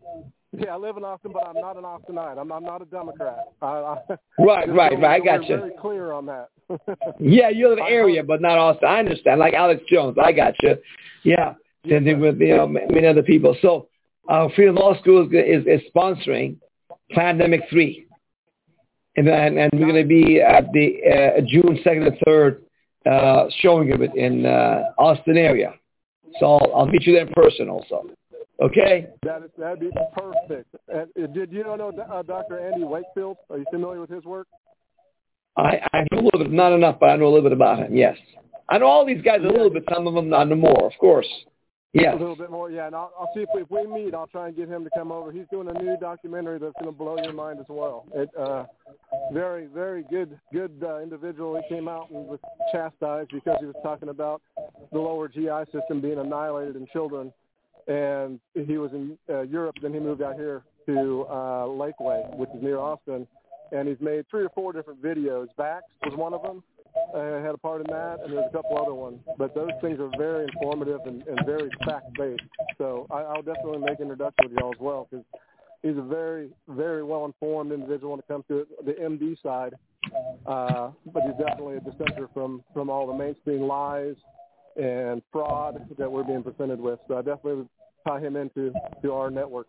B: Yeah, I live in Austin, but I'm not an Austinite. I'm not a Democrat.
A: Right. I got you.
B: Very clear on that.
A: Yeah, you're the area, but not Austin. I understand. Like Alex Jones, I got you. Yeah, same thing with many other people. So, Freedom Law School is sponsoring Pandemic 3, and we're going to be at the June 2nd and 3rd showing of it in Austin area. So I'll meet you there in person also. Okay?
B: That'd be perfect. Did you know Dr. Andy Wakefield? Are you familiar with his work?
A: I know a little bit, not enough, but I know a little bit about him, yes. I know all these guys a little bit, some of them not no more, of course. Yes.
B: A little bit more, yeah. And I'll see if we meet, I'll try and get him to come over. He's doing a new documentary that's going to blow your mind as well. Very, very good individual. He came out and was chastised because he was talking about the lower GI system being annihilated in children. And he was in Europe, then he moved out here to Lakeway, which is near Austin. And he's made 3 or 4 different videos. Vax was one of them. Had a part in that, and there's a couple other ones. But those things are very informative and very fact-based. So I'll definitely make an introduction with y'all as well, because he's a very, very well-informed individual when it comes to the MD side. But he's definitely a dissenter from all the mainstream lies and fraud that we're being presented with. So I definitely would tie him into our network.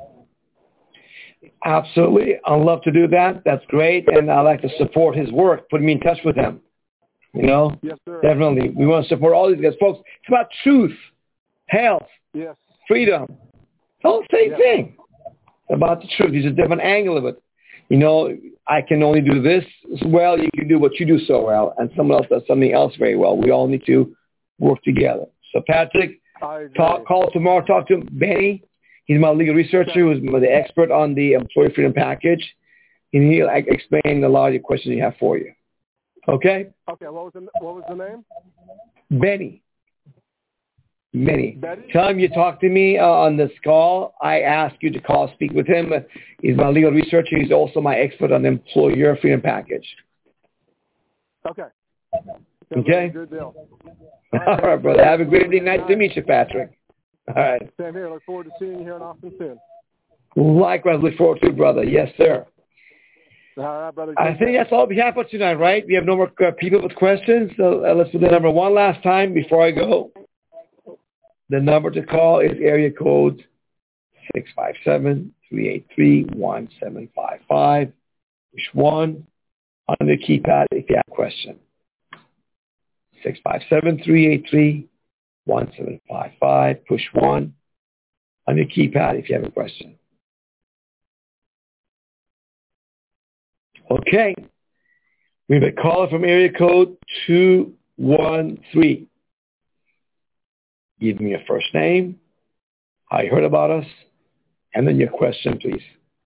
A: Absolutely. I'd love to do that. That's great. And I'd like to support his work. Put me in touch with him. You know?
B: Yes, sir.
A: Definitely. We want to support all these guys. Folks, it's about truth, health, freedom. It's all the same thing. It's about the truth. There's a different angle of it. You know, I can only do this well. You can do what you do so well. And someone else does something else very well. We all need to work together. So, Patrick, call tomorrow. Talk to Benny. He's my legal researcher who's the expert on the Employee Freedom Package. And he'll explain a lot of your questions you have for you. Okay?
B: Okay, what was the name?
A: Benny. Tell him you talked to me on this call. I asked you to speak with him. He's my legal researcher. He's also my expert on the Employer Freedom Package.
B: Okay.
A: Okay?
B: Good deal.
A: All right, brother. Have a great evening. Nice to meet you, Patrick. All right.
B: Same here. Look forward to seeing you here in Austin soon.
A: Likewise, look forward to it, brother. Yes, sir.
B: All right, brother.
A: I think that's all we have for tonight, right? We have no more people with questions. So let's do the number one last time before I go. The number to call is area code 657-383-1755. Push 1 on the keypad if you have a question. 657-383-1755. Push 1 on your keypad if you have a question. Okay. We have a caller from area code 213. Give me your first name, how you heard about us, and then your question, please.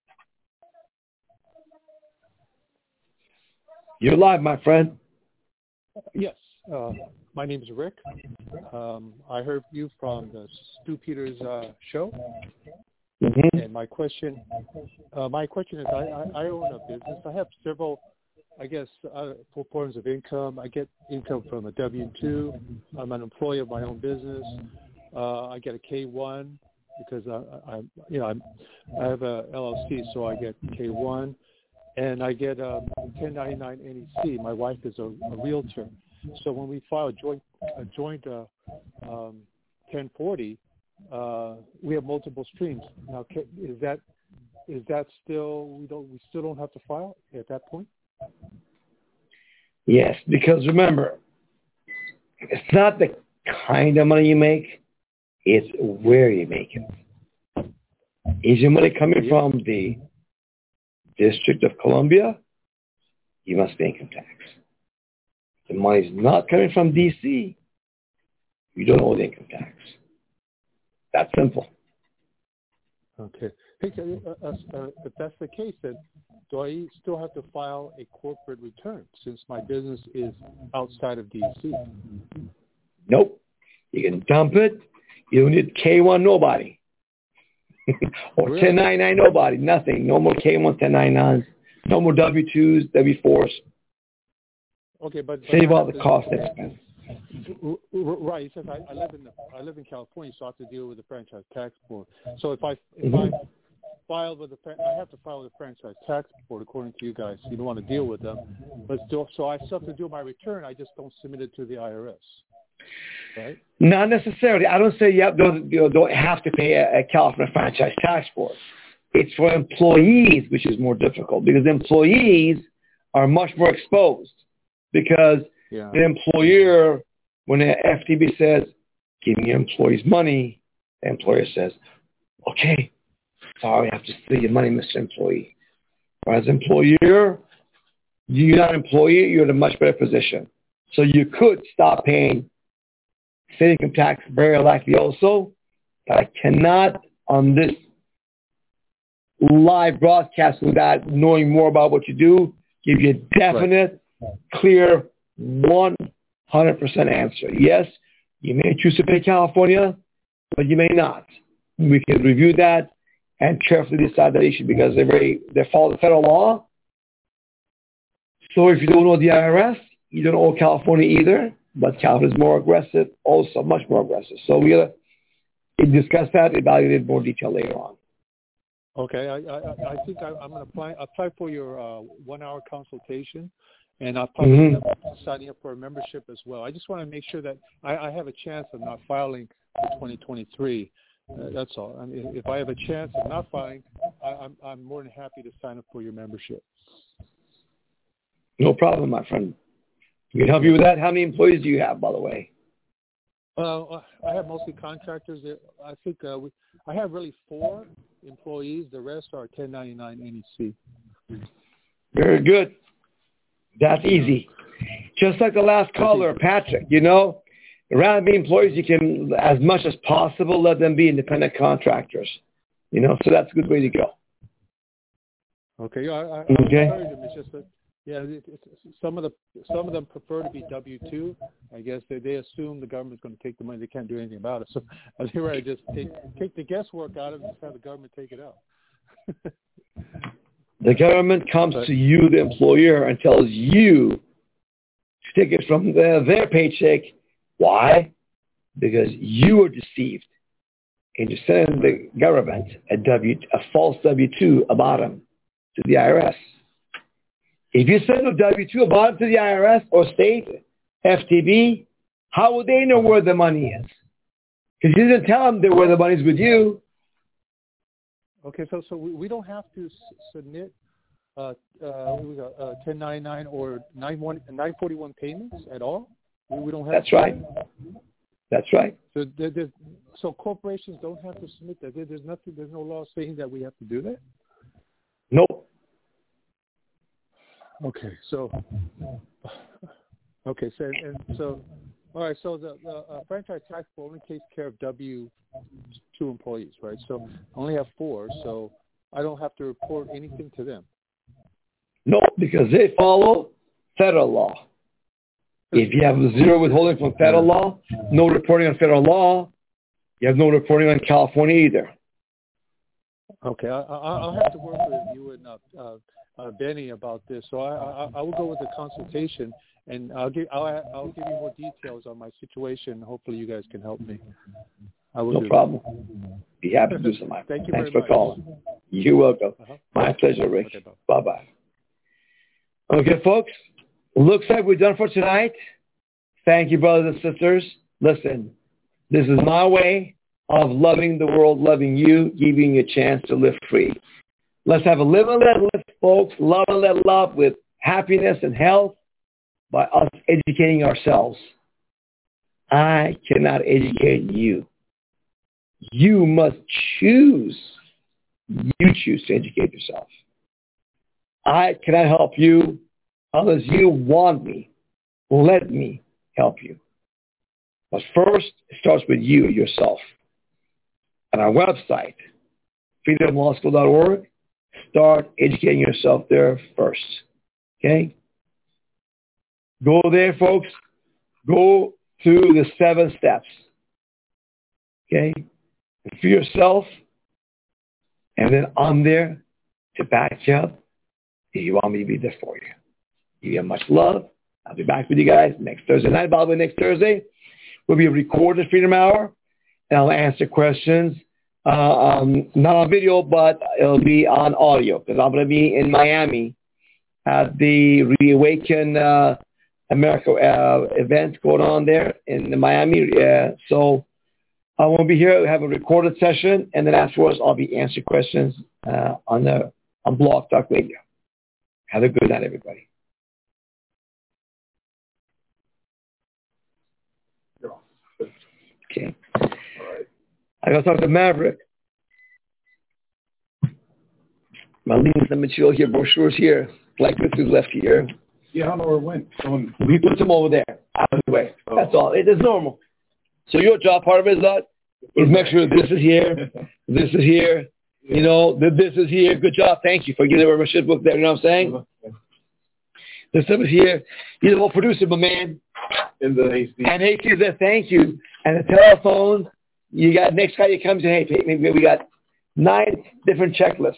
A: You're live, my friend.
H: Yes. My name is Rick. I heard you from the Stu Peters show.
A: Mm-hmm.
H: And my question is, I own a business. I have several, forms of income. I get income from a W-2. I'm an employee of my own business. I get a K-1 because I have a LLC, so I get K-1, and I get a 1099 NEC. My wife is a realtor, so when we file a joint 1040. We have multiple streams. Now, is that still we still don't have to file at that point?
A: Yes, because remember, it's not the kind of money you make; it's where you make it. Is your money coming from the District of Columbia? You must pay income tax. If the money's not coming from D.C., you don't owe the income tax. That's simple.
H: Okay. Hey, if that's the case, then do I still have to file a corporate return since my business is outside of D.C.?
A: Nope. You can dump it. You don't need K-1 nobody. Or really? 1099 nobody. Nothing. No more K-1 1099s. No more W-2s, W-4s.
H: Okay, but
A: save all the cost expense.
H: Right. He says I live in California, so I have to deal with the franchise tax board. So if I file with the franchise tax board according to you guys. You don't want to deal with them, but still, so I still have to do my return. I just don't submit it to the IRS. Right?
A: Not necessarily. I don't say you don't have to pay a California franchise tax board. It's for employees, which is more difficult because employees are much more exposed because the employer, when the FTB says, give me your employees money, the employer says, okay, sorry, I have to steal your money, Mr. Employee. Whereas employer, you're not an employee, you're in a much better position. So you could stop paying state income tax very likely also, but I cannot on this live broadcast without knowing more about what you do, give you a definite, clear, 100% answer. Yes, you may choose to pay California, but you may not. We can review that and carefully decide that issue because they follow the federal law. So if you don't know the IRS, you don't owe California either, but California is more aggressive, also much more aggressive. So we'll discuss that, evaluate it in more detail later on.
H: Okay, I think I'm going to apply for your 1-hour consultation, and I'll probably end up signing up for a membership as well. I just want to make sure that I have a chance of not filing for 2023. That's all. I mean, if I have a chance of not filing, I'm more than happy to sign up for your membership.
A: No problem, my friend. We can help you with that. How many employees do you have, by the way?
H: I have mostly contractors. I think I have really 4 employees. The rest are 1099 NEC.
A: Very good. That's easy. Just like the last caller, Patrick, around the employees, you can, as much as possible, let them be independent contractors. So that's a good way to go.
H: Okay. I encourage them. It's just that, some of them prefer to be W-2. I guess they assume the government's going to take the money. They can't do anything about it. So I think I just take the guesswork out of it and just have the government take it out.
A: The government comes to you, the employer, and tells you to take it from their paycheck. Why? Because you were deceived into sending the government a false W-2 about them to the IRS. If you send a W-2 about to the IRS or state, FTB, how would they know where the money is? Because you didn't tell them where the money is with you.
H: Okay, so we don't have to submit 1099 or 941 payments at all? We don't have
A: That's right. That's right.
H: So corporations don't have to submit that. There's no law saying that we have to do that?
A: Nope.
H: Okay, so all right. So the franchise tax board only takes care of W-2 employees, right? So I only have 4, so I don't have to report anything to them.
A: No, because they follow federal law. If you have 0 withholding from federal law, no reporting on federal law, you have no reporting on California either.
H: Okay, I'll have to work with you and Benny about this. So I will go with the consultation, and I'll give you more details on my situation. Hopefully, you guys can help me.
A: No problem. Be happy to do so, Mike.
H: Thank you
A: Thanks
H: very
A: for calling. You're welcome. My pleasure, Rick.
H: Okay,
A: bye-bye. Okay, folks. Looks like we're done for tonight. Thank you, brothers and sisters. Listen, this is my way of loving the world, loving you, giving you a chance to live free. Let's have a live and let live, folks. Love and let love with happiness and health by us educating ourselves. I cannot educate you. You must choose. You choose to educate yourself. I cannot help you unless you want me. Let me help you. But first, it starts with you, yourself. On our website, freedomlawschool.org, start educating yourself there first. Okay? Go there, folks. Go through the 7 steps. Okay? For yourself, and then on there to back you up if you want me to be there for you. You have much love. I'll be back with you guys next Thursday night. Probably next Thursday will be a recorded Freedom Hour, and I'll answer questions Not on video, but it'll be on audio because I'm going to be in Miami at the Reawaken America event going on there in Miami. So I won't be here. We have a recorded session, and then afterwards I'll be answering questions on Blog Talk Radio. Have a good night, everybody. Okay. All right. I got to talk to Maverick. Marlene's the material here, brochures here. Like this is left here.
I: Yeah, I don't know where it went.
A: We put them over there, out of the way. Oh. That's all. It is normal. So your job, part of it is make sure this is here, this is here, you know, this is here. Good job. Thank you for getting the shit book there. You know what I'm saying? This stuff is here. You're the whole producer, my man.
I: In the AC.
A: And AC says thank you. And the telephone, you got next guy that comes in, hey, maybe we got 9 different checklists.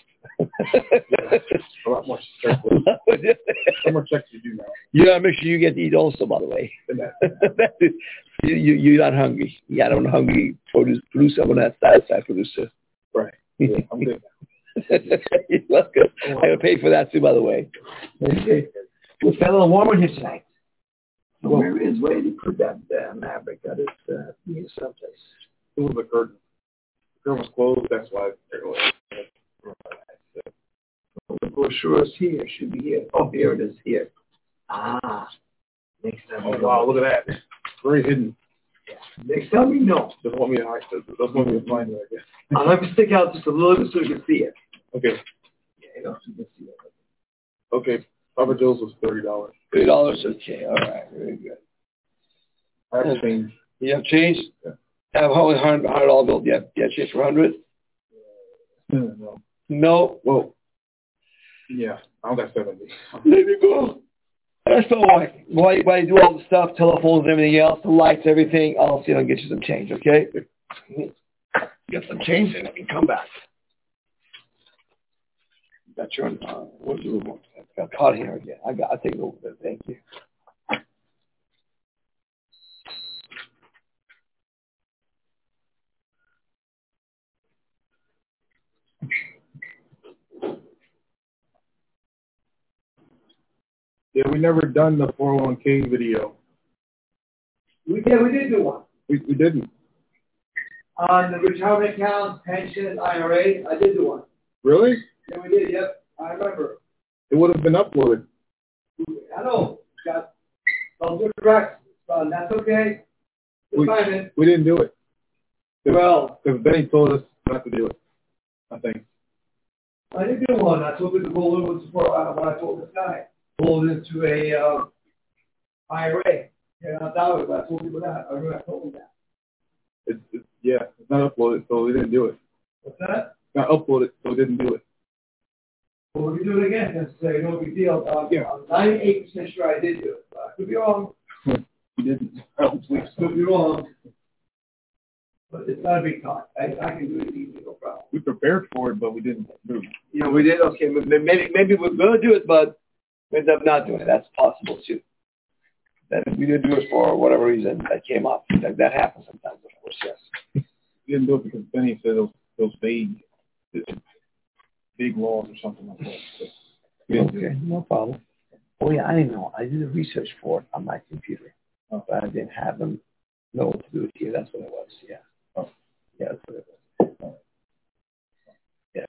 I: A lot more checklists. How more checks you do now?
A: You gotta make sure you get to eat also, by the way. You're not hungry. Yeah, I don't hungry producer. I'm not satisfied producer.
I: Right. Yeah, I'm good.
A: You're welcome. I gotta pay for that too, by the way. Okay. It's got a little warmer here tonight. So where is where did he put that Maverick? Got it in someplace.
I: It was the curtain. The curtain was closed. That's why it was.
A: The brochure is here. Should be here. Oh, here it is. Here. Ah. Next time.
I: Oh wow! Look at that. Very hidden.
A: Yeah. Next time we know.
I: Doesn't want me to hide. Doesn't want me to find it. I guess.
A: I'll have to stick out just a little bit so you can see it.
I: Okay.
A: Yeah, you know, so you can see it.
I: Okay. Papa Joe's was $30.
A: $30. Okay. All right. Very good.
I: I have change.
A: You have change?
I: Yeah.
A: I have only $100 bill. You have change for 100?
I: No.
A: No.
I: Well. Yeah. I don't got 70.
A: There you go. That's all right. While you do all the stuff, telephones, everything else, the lights, everything, I'll see if I can get you some change, okay? Get some change and I can come back. Got your what's the room? I got caught here again. I'll take it over there. Thank you.
I: Yeah, we never done the 401k video.
A: We did do one.
I: We didn't.
A: On the retirement account, pension, IRA, I did do one.
I: Really?
A: Yeah, we did, yep. I remember.
I: It would have been uploaded.
A: I know. Got some good tracks. That's okay.
I: We didn't do it.
A: Well.
I: Because Benny told us not to do it, I think.
A: I didn't do one. I told you to roll it with support when I told this guy. Roll it into a IRA. Yeah, I told people that. I remember I told them that.
I: It's not uploaded, so we didn't do it.
A: What's that?
I: It's not uploaded, so we didn't do it.
A: Well, we can do it again. That's no big deal. I'm 98% sure I did do it. I could be wrong.
I: You didn't. I don't believe so.
A: Could be wrong. But it's not a big time. I can do it easily, no problem.
I: We prepared for it, but we didn't do it.
A: You know, we did. Okay, maybe we're going to do it, but we ended up not doing it. That's possible, too. That we didn't do it for whatever reason that came up. That happens sometimes, of course, yes.
I: We didn't do it because Benny said those big laws or something like that. So
A: okay, no problem. Oh, yeah, I didn't know. I did the research for it on my computer. But I didn't have them know what to do it here. That's what it was, yeah. Oh, yeah, that's what it was. Yes.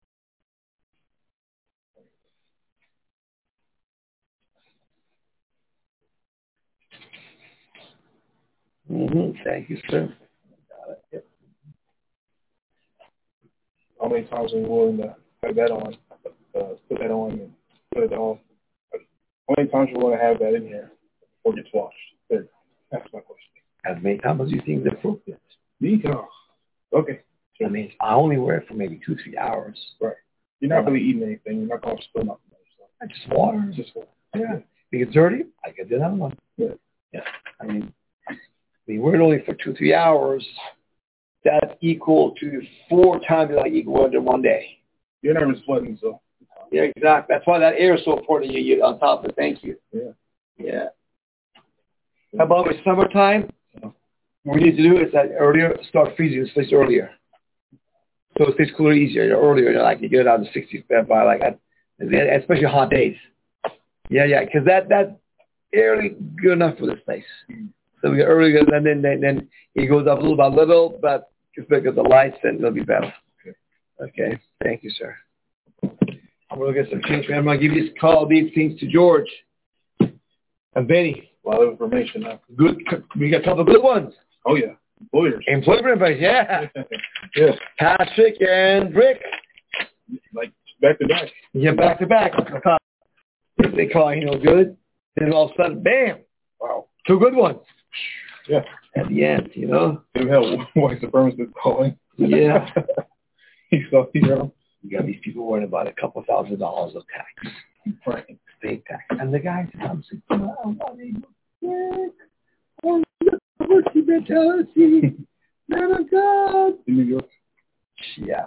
A: Thank you, sir. Got it. Yep.
I: How many times are you willing to have that on, put that on and put it off? How many times are you willing to have that in here before it gets washed? That's my question.
A: As many times as you think is appropriate.
I: Me? Oh, okay.
A: I mean, I only wear it for maybe 2-3 hours.
I: Right. You're not really eating anything. You're not going to spill nothing.
A: So. Just water.
I: Just water.
A: Yeah. If it gets dirty, I can do another one.
I: Yeah.
A: Yeah. I mean, we're only for 2-3 hours. That's equal to 4 times that I equal in one day.
I: You're never sweating, so.
A: Yeah, exactly. That's why that air is so important. You on top of it. Thank you.
I: Yeah.
A: Yeah. How about with summertime? What we need to do is that earlier, start freezing this place earlier. So it stays cooler easier. Earlier, you get it out to 60 by like, especially hot days. Yeah, because that early good enough for this place. So we get early, and then it goes up little by little, but just look at the lights, and it'll be better. Okay, thank you, sir. I'm going to get some change. I'm going to give you this call, these things to George and Benny.
I: A lot of information now.
A: Good. We got a couple of good ones.
I: Oh, yeah.
A: Employment advice, yeah.
I: Yeah.
A: Patrick and Rick.
I: Like back to back.
A: Yeah, back to back. They call good. Then all of a sudden, bam. Wow. Two good ones.
I: Yeah.
A: At the end,
I: They've had white supremacists calling.
A: Yeah.
I: You
A: got these people worrying about a couple $1,000 of tax.
I: Right.
A: State tax. And the guy said, I'm saying, poverty mentality. Man of God.
I: In New York.
A: Yeah.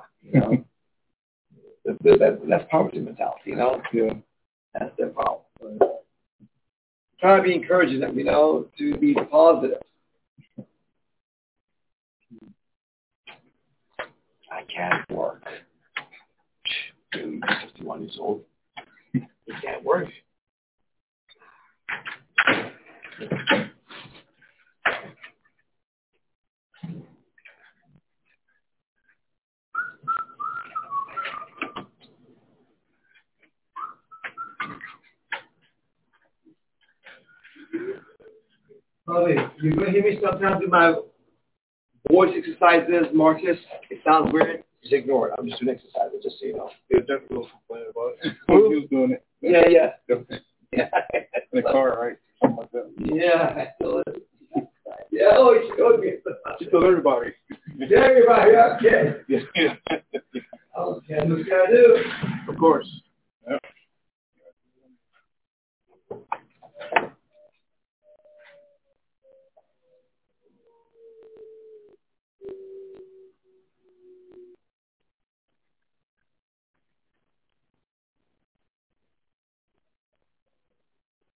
A: That's poverty mentality,
I: Yeah.
A: That's their problem. Trying to be encouraging them, to be positive. I can't work. Dude, 51 years old. He can't work. Probably, you're going to hear me sometimes do my voice exercises, Marcus. It sounds weird. Just ignore it. I'm just doing exercises, just so you know.
I: Yeah, definitely was complaining about it. He was doing it.
A: Yeah.
I: Yeah. In the car, right? Something like that.
A: Yeah, I feel it. Yeah, he showed me.
I: Just tell everybody.
A: Yeah, everybody, okay.
I: Yeah.
A: Okay, what's got to do?
I: Of course. Yeah.